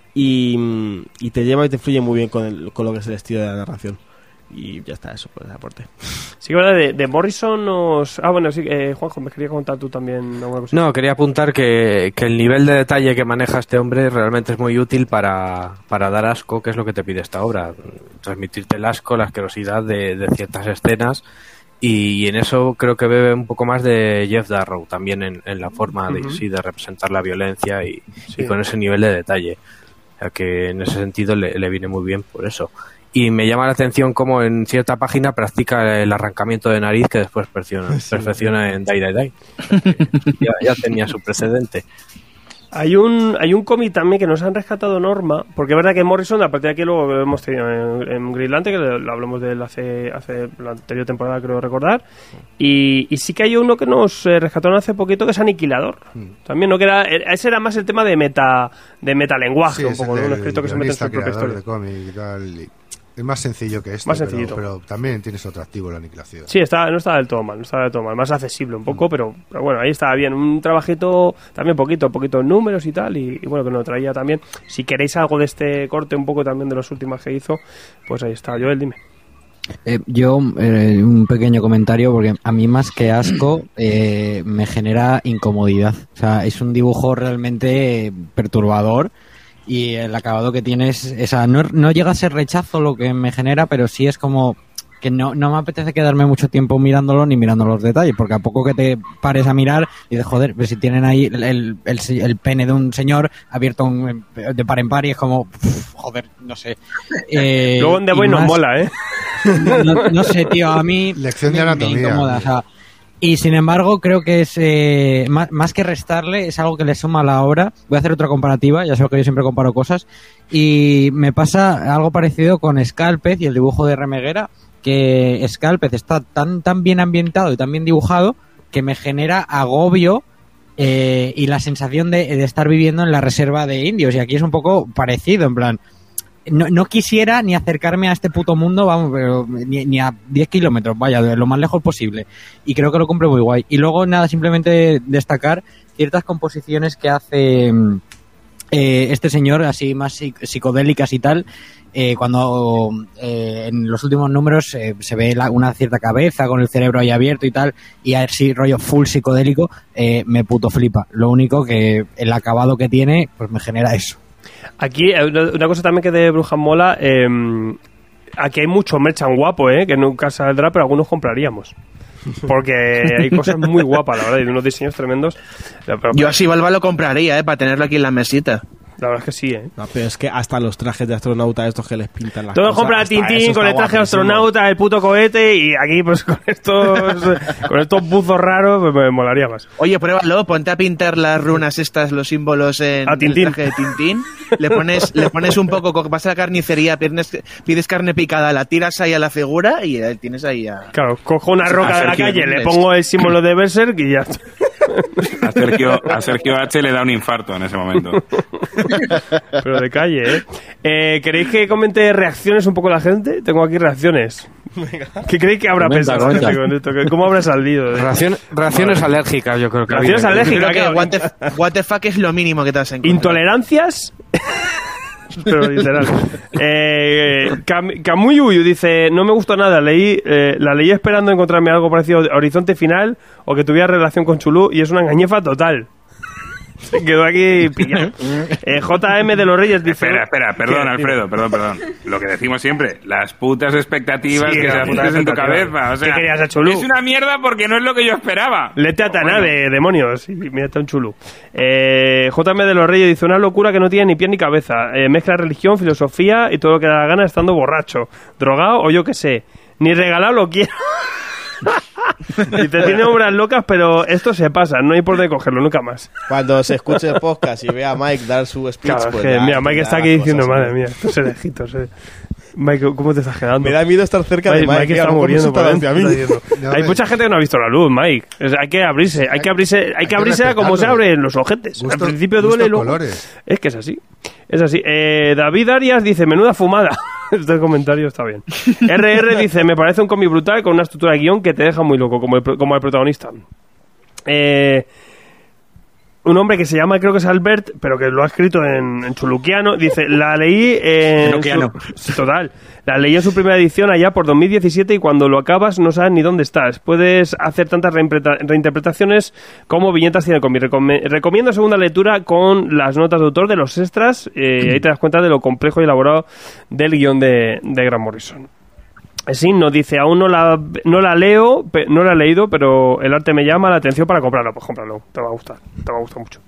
y te lleva y te fluye muy bien con lo que es el estilo de la narración. Y ya está, eso, pues, el aporte. Sí, verdad, de Morrison nos... bueno, sí, Juanjo, me quería contar tú también alguna cosa. No, quería apuntar que el nivel de detalle que maneja este hombre realmente es muy útil para dar asco, que es lo que te pide esta obra. Transmitirte el asco, la asquerosidad de ciertas escenas. Y en eso creo que bebe un poco más de Jeff Darrow también en la forma de representar la violencia y con ese nivel de detalle. O sea que en ese sentido le viene muy bien por eso. Y me llama la atención cómo en cierta página practica el arrancamiento de nariz que después perfecciona en Die Die Die. Ya tenía su precedente. Hay un cómic también que nos han rescatado Norma, porque es verdad que Morrison, a partir de aquí lo hemos tenido en Greenland, que lo hablamos de él hace la anterior temporada, creo recordar, y sí que hay uno que nos rescataron hace poquito, que es Aniquilador. También, ¿no? Ese era más el tema de metalenguaje, un poco, ¿no? Un escrito que se mete en su propia historia. De cómic y tal, es más sencillo que esto, pero también tiene su atractivo la aniquilación. Sí, no está del todo mal, más accesible un poco, pero bueno, ahí estaba bien, un trabajito también poquito números y tal, y bueno, que nos traía también. Si queréis algo de este corte, un poco también de los últimos que hizo, pues ahí está. Joel, dime. Yo, un pequeño comentario, porque a mí más que asco me genera incomodidad. O sea, es un dibujo realmente perturbador. Y el acabado que tienes, no llega a ser rechazo lo que me genera, pero sí es como que no me apetece quedarme mucho tiempo mirándolo ni mirando los detalles, porque a poco que te pares a mirar y dices, joder, pues si tienen ahí el pene de un señor abierto de par en par, y es como, joder, no sé. Luego en The Boy nos mola, ¿eh? No sé, tío, a mí lección de anatomía. Me incomoda, o sea, y sin embargo creo que es más que restarle, es algo que le suma a la obra. Voy a hacer otra comparativa, ya sé que yo siempre comparo cosas, y me pasa algo parecido con Scalpez y el dibujo de Remeguera, que Scalpez está tan bien ambientado y tan bien dibujado que me genera agobio y la sensación de estar viviendo en la reserva de indios, y aquí es un poco parecido, en plan, no quisiera ni acercarme a este puto mundo, vamos, pero ni a 10 kilómetros, vaya, de lo más lejos posible. Y creo que lo cumple muy guay. Y luego, nada, simplemente destacar ciertas composiciones que hace este señor, así más psicodélicas y tal. Cuando en los últimos números se ve una cierta cabeza con el cerebro ahí abierto y tal, y así rollo full psicodélico, me puto flipa. Lo único que el acabado que tiene, pues me genera eso. Aquí, una cosa también que de Brujas mola, aquí hay mucho merchan guapo, que nunca saldrá, pero algunos compraríamos. Porque hay cosas muy guapas, la verdad, y unos diseños tremendos. Yo así Valva lo compraría, para tenerlo aquí en la mesita. La verdad es que sí, No, pero es que hasta los trajes de astronauta estos que les pintan las todo cosas. Compra a Tintín con el traje de astronauta, el puto cohete, y aquí pues con estos buzos raros pues, me molaría más. Oye, pruébalo, ponte a pintar las runas estas, los símbolos en el traje de Tintín. Le pones un poco, vas a la carnicería, pides carne picada, la tiras ahí a la figura y tienes ahí a... Claro, cojo una roca de la calle, le pongo el símbolo de Berserk y ya está. A Sergio H. le da un infarto en ese momento. Pero de calle, ¿eh? ¿Queréis que comente reacciones un poco la gente? Tengo aquí reacciones. ¿Qué creéis que habrá Comenta, pensado la gente comenta. con esto? ¿Cómo habrá salido? Reacciones alérgicas, yo creo que. Reacciones ha habido. alérgicas. Creo que what the fuck es lo mínimo que te vas a encontrar. ¿Intolerancias? Pero literal. Kamuyuyu dice: no me gustó nada, la leí esperando encontrarme algo parecido a Horizonte Final o que tuviera relación con Chulú y es una engañefa total. Se quedó aquí pillado. JM de los Reyes dice... Espera, perdón, Alfredo, perdón. Lo que decimos siempre, las putas expectativas Sí, que se putas hacen en tu expectativas. cabeza. O sea, ¿Qué querías a Chulú? es una mierda porque no es lo que yo esperaba. Lete a Tanabe, demonios. Y mírate a un Chulú. JM de los Reyes dice: una locura que no tiene ni pie ni cabeza. Mezcla religión, filosofía y todo lo que da la gana estando borracho, drogado o yo qué sé. Ni regalado lo quiero. Dice: tiene obras locas, pero esto se pasa, no hay por dónde cogerlo nunca más. Cuando se escuche el podcast y vea a Mike dar su speech, Claro, pues es que, ya, mira, Mike ya está las aquí diciendo: cosas, madre mía, estos herejitos. Mike, ¿cómo te estás quedando? Me da miedo estar cerca de Mike, Mike tío, a está lo mejor me muriendo por insulta dentro. hacia mí. Está diciendo. Hay mucha gente que no ha visto la luz, Mike. Hay que abrirse a como se respetarlo. abren los ojetes. Al principio duele y luego... colores. Es que es así. Es así. David Arias dice: menuda fumada. Este comentario está bien. RR dice: me parece un cómic brutal con una estructura de guión que te deja muy loco, como el protagonista. Un hombre que se llama, creo que es Albert, pero que lo ha escrito en chuluquiano, dice: la leí Enoquiano. Total. La leí en su primera edición allá por 2017 y cuando lo acabas no sabes ni dónde estás. Puedes hacer tantas reinterpretaciones como viñetas tiene el cómic. Recomiendo segunda lectura con las notas de autor de los extras y ahí te das cuenta de lo complejo y elaborado del guión de Grant Morrison. Sí, nos dice: aún no la leo, no la he leído, pero el arte me llama la atención para comprarlo. Pues cómpralo, te va a gustar mucho.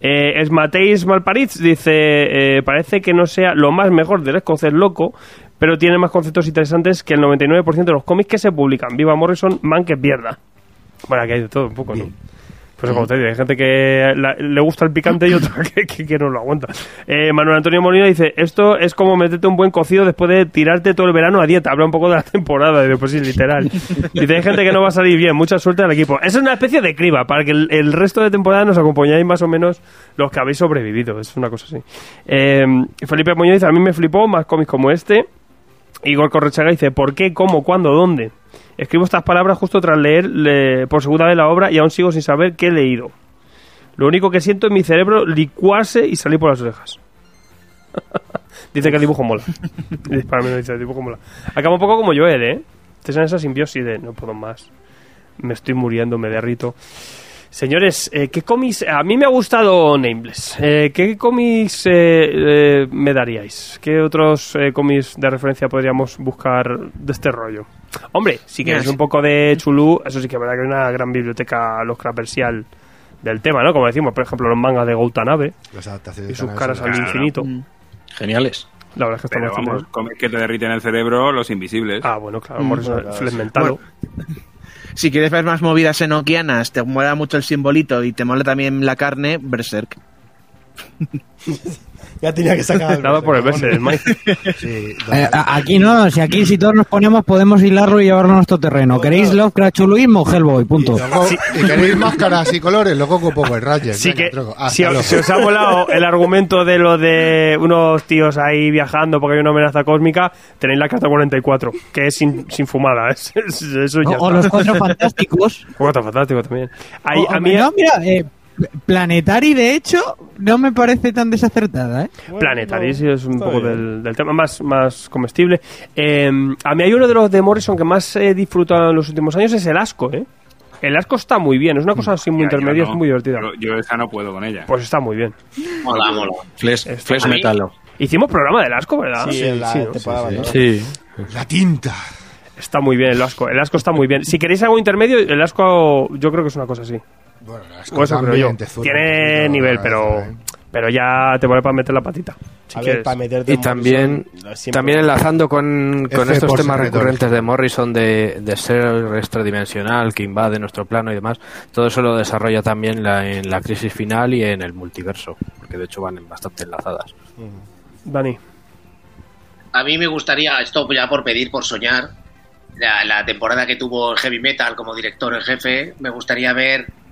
Mateis Malparitz dice: parece que no sea lo más mejor del escocés loco, pero tiene más conceptos interesantes que el 99% de los cómics que se publican. Viva Morrison, man que pierda. Bueno, aquí hay de todo un poco, ¿no? Pues como te digo, hay gente que le gusta el picante y otra que no lo aguanta. Manuel Antonio Molina dice: esto es como meterte un buen cocido después de tirarte todo el verano a dieta. Habla un poco de la temporada, y después sí, literal. Dice: hay gente que no va a salir bien, mucha suerte al equipo. Es una especie de criba, para que el resto de temporada nos acompañáis más o menos los que habéis sobrevivido. Es una cosa así. Felipe Muñoz dice: a mí me flipó más cómics como este. Igor Correchaga dice: ¿por qué, cómo, cuándo, dónde? Escribo estas palabras justo tras leer por segunda vez la obra y aún sigo sin saber qué he leído. Lo único que siento es mi cerebro licuarse y salir por las orejas. Dice que el dibujo mola. Para mí no dice: el dibujo mola. Acaba un poco como Joel, ¿eh? Te en esa simbiosis de no puedo más. Me estoy muriendo, me derrito. Señores, ¿qué cómics? A mí me ha gustado Nameless. ¿Qué cómics me daríais? ¿Qué otros cómics de referencia podríamos buscar de este rollo? Hombre, si queréis un poco de Chulú, eso sí que es verdad que hay una gran biblioteca Lovecraftiana del tema, ¿no? Como decimos, por ejemplo, los mangas de Goutanabe y sus caras al infinito. Geniales. La verdad es que están Pero bastante vamos, cómics que te derriten el cerebro, Los Invisibles. Ah, bueno, claro, Flegmentado. Si quieres ver más movidas enoquianas, te mola mucho el simbolito y te mola también la carne, Berserk. Ya tenía que sacar. Nada por el Berserk, Mike. Sí, Aquí no, si todos nos ponemos podemos hilarlo y llevarlo a nuestro terreno. ¿Queréis Lovecraft, chuluismo o Hellboy? Punto. y queréis máscaras y colores, luego con Power Rangers. Sí, Venga, que troco. si Hasta os ha volado el argumento de lo de unos tíos ahí viajando porque hay una amenaza cósmica, tenéis la carta 44, que es sin fumada. Eso ya O está. los Cuatro Fantásticos. Cuatro Fantásticos también. Ahí, O- a mí, no, mira, Planetary, de hecho, no me parece tan desacertada, ¿eh? Planetary sí es un está poco bien. del tema más comestible. A mí hay uno de los de Morrison que más he disfrutado en los últimos años, es el Asco, ¿eh? El Asco está muy bien, es una cosa así muy Mira, intermedia, yo no. es muy divertida. Yo esa no puedo con ella. Pues está muy bien. Mola. Flesh A mí- Metalo. Hicimos programa del Asco, ¿verdad? Sí, en la ¿no? temporada, ¿no? Sí. La tinta. Está muy bien el Asco. El Asco está muy bien. Si queréis algo intermedio, el Asco yo creo que es una cosa así. Bueno, las O eso creo yo. Tezudo, Tiene un poquito, nivel, la pero cabeza, ¿eh? pero ya te vale para meter la patita. Si A ver, quieres. para meterte Y en también, Morrison, siempre- también enlazando con F estos por temas servidor. recurrentes de Morrison de ser extradimensional, que invade nuestro plano y demás, todo eso lo desarrolla también en la crisis final y en el multiverso, porque de hecho van bastante enlazadas. Dani. A mí me gustaría, esto ya por pedir, por soñar, la temporada que tuvo Heavy Metal como director en jefe, me gustaría ver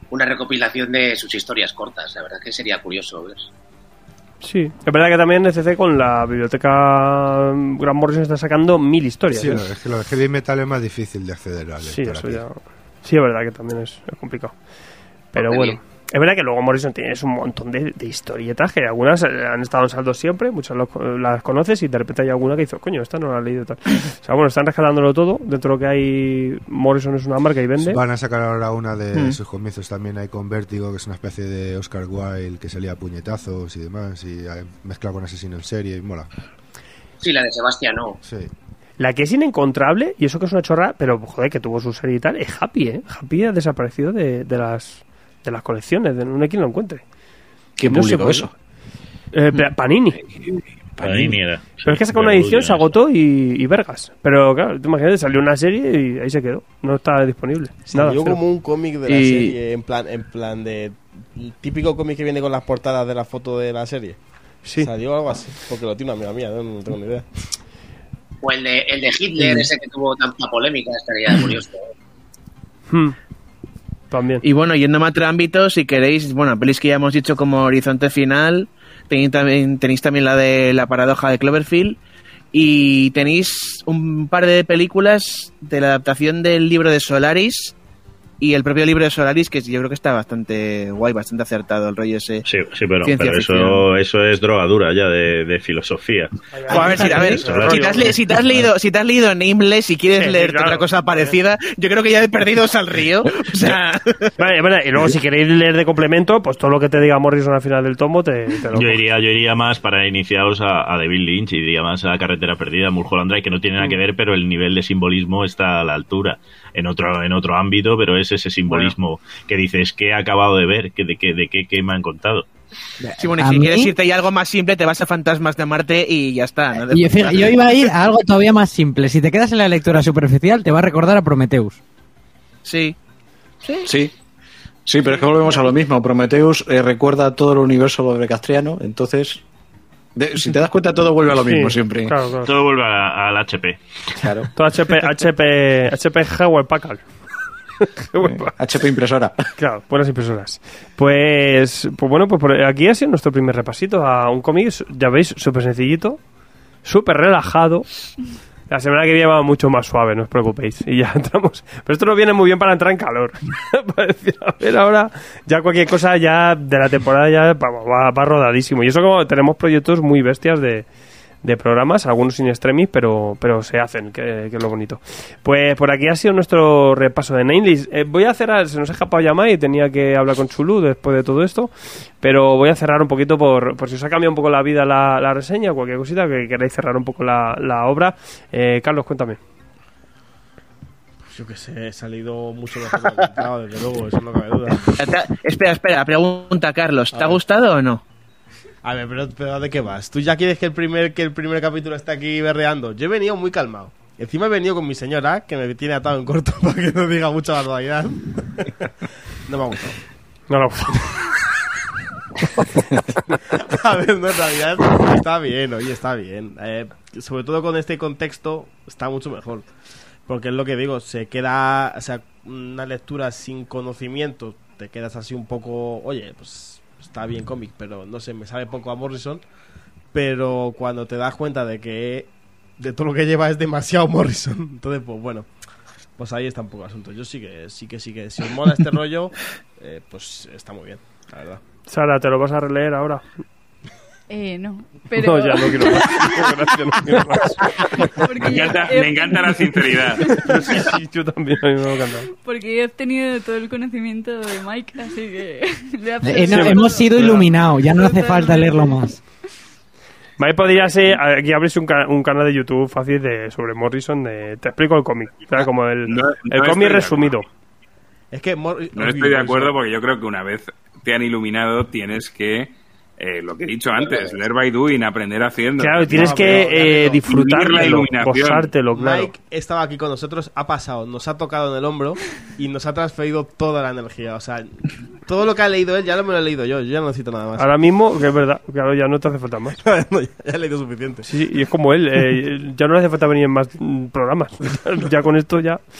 una recopilación de sus historias cortas. La verdad que sería curioso ver. Sí, es verdad que también NCC con la biblioteca Grant Morrison está sacando 1000 historias. Sí, es que lo de heavy metal es más difícil de acceder a Sí, lector eso aquí. ya. Sí, es verdad que también es complicado. Pero Porque bueno, bien. es verdad que luego Morrison tiene un montón de historietas que algunas han estado en saldo siempre, muchas las conoces y de repente hay alguna que dices, coño, esta no la he leído tal. O sea, bueno, están rescatándolo todo. Dentro de lo que hay, Morrison es una marca y vende. Van a sacar ahora una de sus comienzos también ahí con Vértigo, que es una especie de Oscar Wilde que salía a puñetazos y demás, y mezclado con Asesino en serie, y mola. Sí, la de Sebastián, no. Sí. La que es inencontrable, y eso que es una chorra, pero joder, que tuvo su serie y tal, es Happy, ¿eh? Happy ha desaparecido de las colecciones, no hay quien lo encuentre. ¿Quién No sé publicó por eso? Panini. Panini era. Pero es que sacó una edición, se agotó y vergas. Pero claro, tú imagínate, salió una serie y ahí se quedó. No está disponible. Nada, Salió cero. como un cómic de la serie, en plan de... Típico cómic que viene con las portadas de la foto de la serie. Sí. Salió algo así, porque lo tiene una amiga mía, no tengo ni idea. O el de Hitler, ese que tuvo tanta polémica, estaría curioso. También. Y bueno, yéndome a otro ámbito, si queréis, bueno, pelis que ya hemos dicho como Horizonte Final, tenéis también la de La paradoja de Cloverfield, y tenéis un par de películas de la adaptación del libro de Solaris y el propio libro de Solaris, que yo creo que está bastante guay, bastante acertado el rollo ese. Sí, pero ciencia ficción. eso es drogadura ya de filosofía. O a ver, si te has leído Nameless y quieres Sí, leerte claro. otra cosa parecida, yo creo que ya he perdido al río. O sea, Vale, y luego si queréis leer de complemento, pues todo lo que te diga Morrison al final del tomo te lo Yo iría más para iniciaros a David Lynch, y diría más a Carretera Perdida, Mulholland Drive, que no tiene nada que ver, pero el nivel de simbolismo está a la altura. En otro ámbito, pero es ese simbolismo que dices, ¿qué he acabado de ver? ¿De qué me han contado? sí, bueno, y A si mí- quieres irte a algo más simple, te vas a Fantasmas de Marte y ya está. ¿no? Y yo iba a ir a algo todavía más simple. Si te quedas en la lectura superficial, te va a recordar a Prometheus. Sí. Sí. Sí, pero es que volvemos a lo mismo. Prometheus recuerda todo el universo Lovecraftiano, entonces... si te das cuenta, todo vuelve a lo mismo siempre. Claro, claro. Todo vuelve al HP. Claro. Todo HP Hewlett Packard. HP impresora. Claro, buenas impresoras. Pues bueno, pues por aquí ha sido nuestro primer repasito a un cómic, ya veis, súper sencillito, súper relajado. La semana que viene va mucho más suave, no os preocupéis. Y ya entramos. Pero esto nos viene muy bien para entrar en calor. Para decir, a ver, ahora ya cualquier cosa ya de la temporada ya va rodadísimo. Y eso como tenemos proyectos muy bestias de programas, algunos sin extremis, pero se hacen, que es lo bonito. Pues por aquí ha sido nuestro repaso de Nameless. Voy a cerrar, se nos ha escapado llamar y tenía que hablar con Chulu después de todo esto, pero voy a cerrar un poquito por si os ha cambiado un poco la vida la reseña, cualquier cosita que queráis cerrar un poco la obra. Carlos, cuéntame. Yo que sé, he salido mucho mejor de lo que esperaba, desde luego, eso no cabe duda. Espera, pregunta, Carlos, ¿te ha gustado o no? A ver, pero ¿de qué vas? ¿Tú ya quieres que el primer capítulo esté aquí berreando? Yo he venido muy calmado. Encima he venido con mi señora, que me tiene atado en corto para que no diga mucha barbaridad. No me ha gustado. No lo gusta. A ver, no, en realidad está bien, oye, está bien. Sobre todo con este contexto está mucho mejor. Porque es lo que digo, se queda, o sea, una lectura sin conocimiento, te quedas así un poco, oye, pues está bien cómic, pero no sé, me sabe poco a Morrison. Pero cuando te das cuenta de que de todo lo que lleva es demasiado Morrison, entonces pues bueno, pues ahí está un poco el asunto. Yo sí que si os mola este rollo, pues está muy bien, la verdad. Sara, ¿te lo vas a releer ahora? No, pero... No, ya no quiero más. Gracias, no quiero más. Porque Me encanta la sinceridad. Sí, yo también, a mí me encanta. Porque he obtenido todo el conocimiento de Mike, así que... le he No, absorbido. hemos sido iluminados, ya no hace falta leerlo más. Vale, podría ser, aquí abrirse un canal de YouTube fácil sobre Morrison, te explico el cómic, ¿sabes? Como el estoy cómic de resumido. Es que No estoy de acuerdo porque yo creo que una vez te han iluminado tienes que, lo que he dicho antes, leer by doing, aprender haciendo. Claro, tienes No, pero, que disfrutarlo, vivir la iluminación. gozártelo, claro. Mike estaba aquí con nosotros, ha pasado, nos ha tocado en el hombro y nos ha transferido toda la energía. O sea, todo lo que ha leído él ya me lo he leído yo ya no necesito nada más. Ahora mismo, que es verdad, claro, ya no te hace falta más. No, ya he leído suficiente. Sí, y es como él, ya no le hace falta venir en más programas. Ya con esto ya...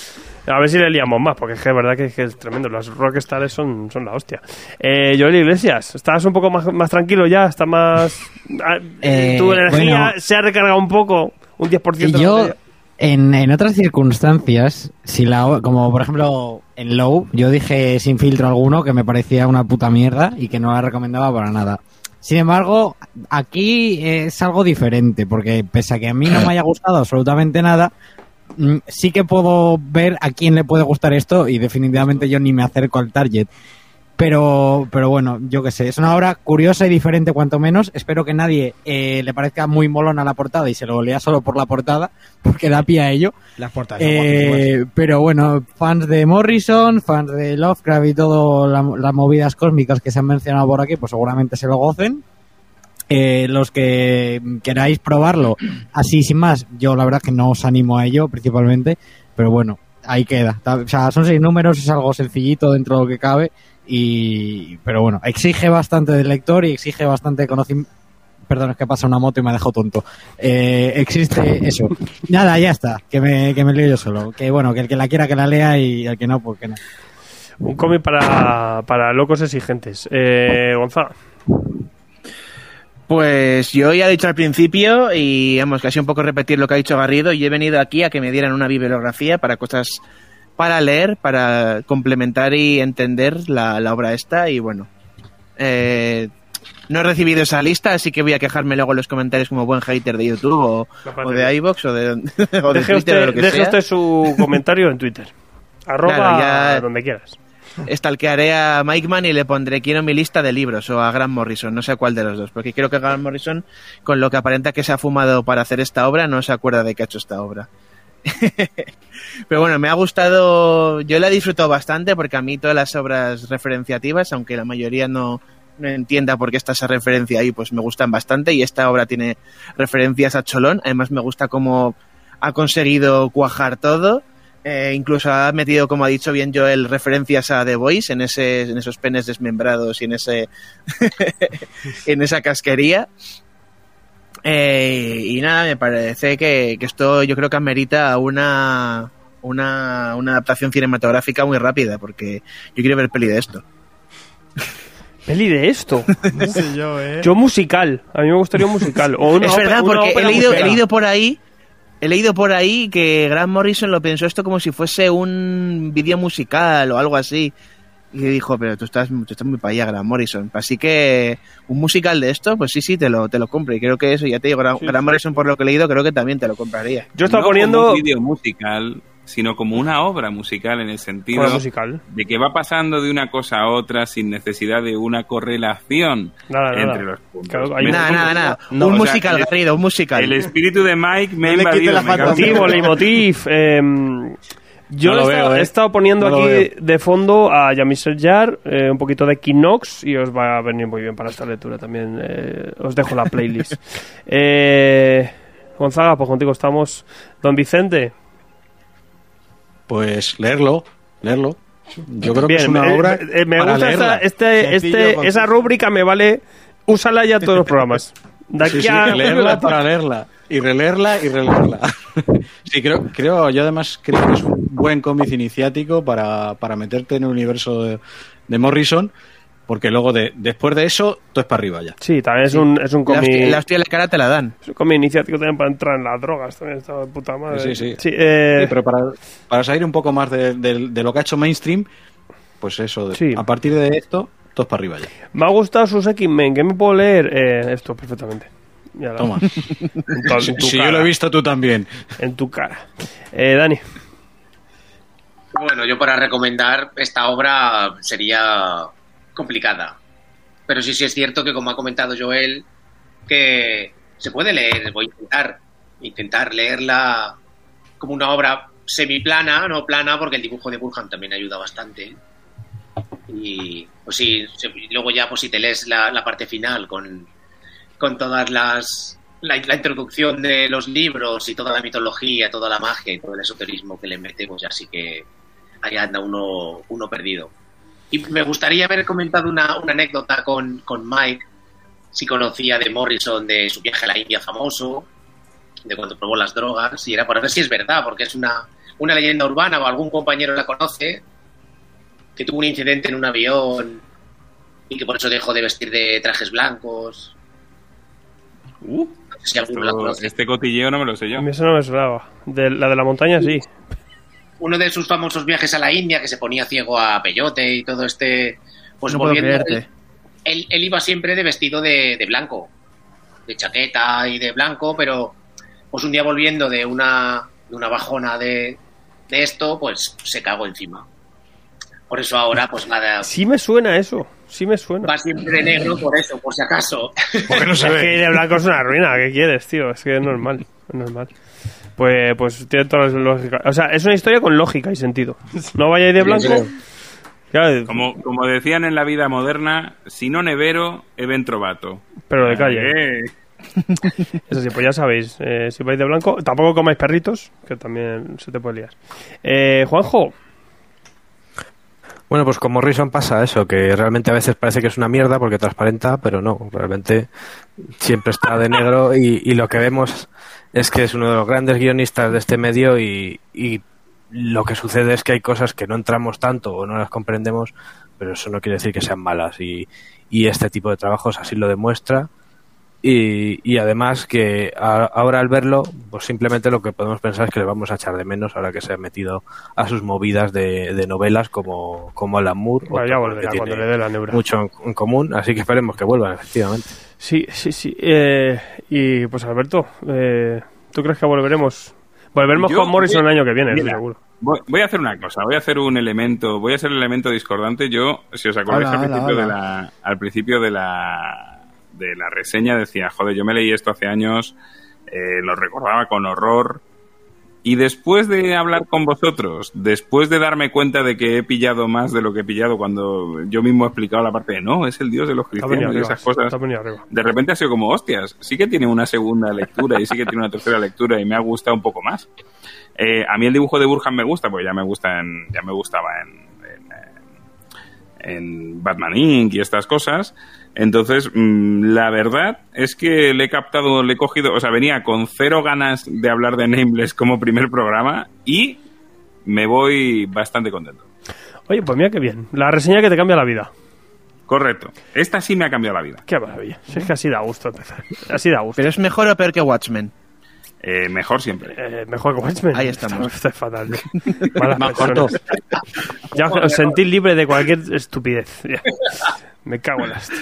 A ver si le liamos más, porque es que es verdad que es tremendo. Los rockstars son la hostia. Joel Iglesias, ¿estás un poco más tranquilo ya? ¿Está más... tu energía se ha recargado un poco? Un 10%. Yo, en otras circunstancias, como por ejemplo en Low, yo dije sin filtro alguno que me parecía una puta mierda y que no la recomendaba para nada. Sin embargo, aquí es algo diferente, porque pese a que a mí no me haya gustado absolutamente nada, sí que puedo ver a quién le puede gustar esto y definitivamente yo ni me acerco al target. Pero bueno, yo qué sé, es una obra curiosa y diferente cuanto menos. Espero que nadie le parezca muy molona la portada y se lo lea solo por la portada, porque da pie a ello. Las portadas. Pero bueno, fans de Morrison, fans de Lovecraft y todo las movidas cósmicas que se han mencionado por aquí, pues seguramente se lo gocen. Los que queráis probarlo así sin más, yo la verdad que no os animo a ello principalmente, pero bueno, ahí queda. O sea, son 6 números, es algo sencillito dentro de lo que cabe. Pero bueno, exige bastante del lector y exige bastante conocimiento. Perdón, es que pasa una moto y me ha dejado tonto. Existe eso. Nada, ya está, que me leo yo solo. Que bueno, que el que la quiera que la lea y el que no, pues que no. Un cómic para locos exigentes. Gonzalo. Pues yo ya he dicho al principio, y vamos, casi un poco repetir lo que ha dicho Garrido, y he venido aquí a que me dieran una bibliografía para cosas para leer, para complementar y entender la obra esta, y bueno, no he recibido esa lista, así que voy a quejarme luego en los comentarios como buen hater de YouTube o de iVoox o de Twitter o lo que sea. Deje usted su comentario en Twitter, @ donde quieras. Stalkearé a Mike Mann y le pondré quiero mi lista de libros, o a Grant Morrison, no sé cuál de los dos, porque creo que Grant Morrison, con lo que aparenta que se ha fumado para hacer esta obra, no se acuerda de que ha hecho esta obra. Pero bueno, me ha gustado, yo la he disfrutado bastante, porque a mí todas las obras referenciativas, aunque la mayoría no entienda por qué está esa referencia ahí, pues me gustan bastante, y esta obra tiene referencias a cholón. Además me gusta cómo ha conseguido cuajar todo. Incluso ha metido, como ha dicho bien Joel, referencias a The Voice en esos penes desmembrados y en esa casquería. Y nada, me parece que esto yo creo que amerita una adaptación cinematográfica muy rápida, porque yo quiero ver peli de esto. ¿Peli de esto? No sé yo, Yo musical. A mí me gustaría un musical. O una es verdad, porque he leído por ahí que Grant Morrison lo pensó esto como si fuese un vídeo musical o algo así. Y dijo, pero tú estás muy para allá, Grant Morrison. Así que un musical de esto, pues sí, te lo compro. Y creo que eso, ya te digo, Grant Morrison, por lo que he leído, creo que también te lo compraría. Yo estaba no poniendo como un vídeo musical, sino como una obra musical, en el sentido de que va pasando de una cosa a otra sin necesidad de una correlación entre los puntos. Claro, nada. Un musical, Garrido, un musical. El espíritu de Mike me ha invadido. Leitmotiv. Yo he estado poniendo aquí de fondo a Jean-Michel Jarre, un poquito de Equinox, y os va a venir muy bien para esta lectura también. Os dejo la playlist. Gonzaga, pues contigo estamos. Don Vicente. Pues leerlo. Yo creo bien, que es una obra me para gusta leerla. esa rúbrica, me vale. Úsala ya en todos los programas. Leerla para leerla y releerla. Sí, creo yo además creo que es un buen cómic iniciático para meterte en el universo de Morrison, porque luego después de eso todo es para arriba ya. Sí, también es un cómic. La hostia de la cara te la dan. Es un cómic iniciático también para entrar en las drogas, también está de puta madre. Sí, pero para salir un poco más de lo que ha hecho mainstream, pues eso, a partir de esto todo es para arriba ya. Me ha gustado sus X-Men, ¿qué me puedo leer? Esto perfectamente. Toma. Si yo lo he visto, tú también. En tu cara. Dani. Bueno, yo para recomendar esta obra sería complicada. Pero sí es cierto que, como ha comentado Joel, que se puede leer. Voy a intentar leerla como una obra semiplana, no plana, porque el dibujo de Burhan también ayuda bastante. Y pues sí, luego ya pues si te lees la parte final con todas la introducción de los libros y toda la mitología, toda la magia y todo el esoterismo que le metemos, ya sí que ahí anda uno perdido. Y me gustaría haber comentado una anécdota con Mike, si conocía de Morrison, de su viaje a la India famoso, de cuando probó las drogas, y era para ver si es verdad, porque es una una leyenda urbana o algún compañero la conoce, que tuvo un incidente en un avión y que por eso dejó de vestir de trajes blancos. No sé si alguno la conoce. Este cotilleo no me lo sé yo. A mí eso no me sonaba. La de la montaña sí. Uno de sus famosos viajes a la India, que se ponía ciego a peyote y todo este... Pues No puedo volviendo, creerte. él iba siempre de vestido de blanco, de chaqueta y de blanco, pero pues un día volviendo de una bajona de esto, pues se cagó encima. Por eso ahora pues nada, Sí me suena eso. Sí me suena. va siempre de negro por eso, por si acaso. Porque no se Es ve. que ir de blanco es una ruina. ¿Qué quieres, tío? Es que es normal. Es normal. Pues tiene toda la lógica. O sea, es una historia con lógica y sentido. No vayáis de blanco. Claro, Como decían en la vida moderna, si no nevero, event trovato. pero de calle. Eso sí, pues ya sabéis. Si vais de blanco, tampoco comáis perritos, que también se te puede liar. Juanjo. Bueno, pues con Morrison pasa eso, que realmente a veces parece que es una mierda porque transparenta, pero no, realmente siempre está de negro y lo que vemos es que es uno de los grandes guionistas de este medio y lo que sucede es que hay cosas que no entramos tanto o no las comprendemos, pero eso no quiere decir que sean malas y este tipo de trabajos así lo demuestra y además que ahora al verlo pues simplemente lo que podemos pensar es que le vamos a echar de menos ahora que se ha metido a sus movidas de novelas como Alan Moore. Bueno, ya otro volverá que cuando tiene le dé la neura. mucho en común, así que esperemos que vuelvan efectivamente. Sí. Y pues Alberto, ¿tú crees que volveremos? Volveremos Yo- con Morrison el año que viene, Mira, seguro. Voy a hacer una cosa, voy a ser el elemento discordante. Yo, si os acordáis, al principio de la reseña decía, joder, yo me leí esto hace años, lo recordaba con horror, y después de hablar con vosotros, después de darme cuenta de que he pillado más de lo que he pillado cuando yo mismo he explicado la parte de no, es el dios de los Te ha venido cristianos y arriba, esas cosas, te ha venido arriba. de repente ha sido como, hostias, sí que tiene una segunda lectura y sí que tiene una tercera lectura y me ha gustado un poco más. A mí el dibujo de Burhan me gusta, pues ya me gustaba en Batman Inc. y estas cosas. Entonces, la verdad es que le he cogido, o sea, venía con cero ganas de hablar de Nameless como primer programa y me voy bastante contento. Oye, pues mira qué bien. La reseña que te cambia la vida. Correcto. Esta sí me ha cambiado la vida. Qué maravilla. Si es que así da gusto empezar. Así da gusto. ¿Pero es mejor o peor que Watchmen? Mejor siempre. Mejor que Watchmen. Ahí estamos. Esto es fatal. Malas Más personas. corto. Ya os sentís libre de cualquier estupidez. Ya. Me cago en las...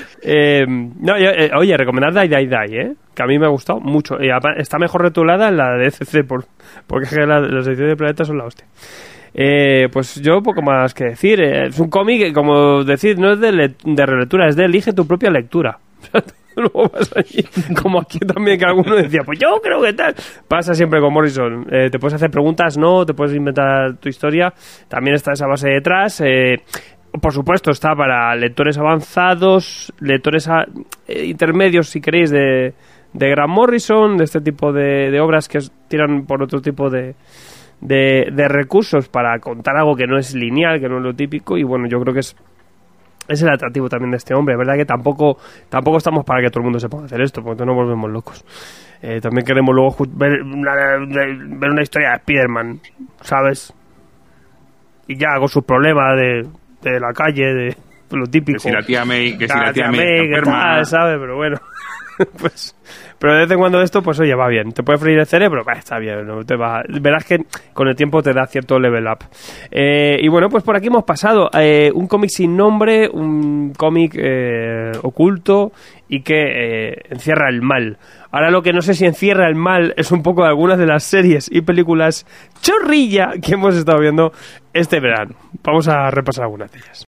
oye, recomendar Die, que a mí me ha gustado mucho. Está mejor retulada en la de ECC, porque es que las ediciones de Planeta son la hostia. Pues yo poco más que decir. Es un cómic, como decir, no es de relectura, es de elige tu propia lectura. Luego vas allí, como aquí también, que alguno decía, pues yo creo que tal. Pasa siempre con Morrison. Te puedes hacer preguntas, no, te puedes inventar tu historia. También está esa base detrás. Por supuesto, está para lectores avanzados, lectores intermedios, si queréis, de Grant Morrison, de este tipo de obras que tiran por otro tipo de recursos para contar algo que no es lineal, que no es lo típico. Y bueno, yo creo que es el atractivo también de este hombre. Es verdad que tampoco estamos para que todo el mundo se ponga a hacer esto, porque no nos volvemos locos. También queremos luego ver una historia de Spider-Man, ¿sabes? Y ya con sus problemas de la calle, de lo típico. Que si la tía May está que enferma. tal, ¿sabes? Pero bueno, pues... Pero de vez en cuando esto, pues oye, va bien. Te puede freír el cerebro, está bien. ¿No? Verás que con el tiempo te da cierto level up. Y bueno, pues por aquí hemos pasado un cómic sin nombre, un cómic oculto y que encierra el mal. Ahora lo que no sé si encierra el mal es un poco de algunas de las series y películas chorrilla que hemos estado viendo este verano. Vamos a repasar algunas de ellas.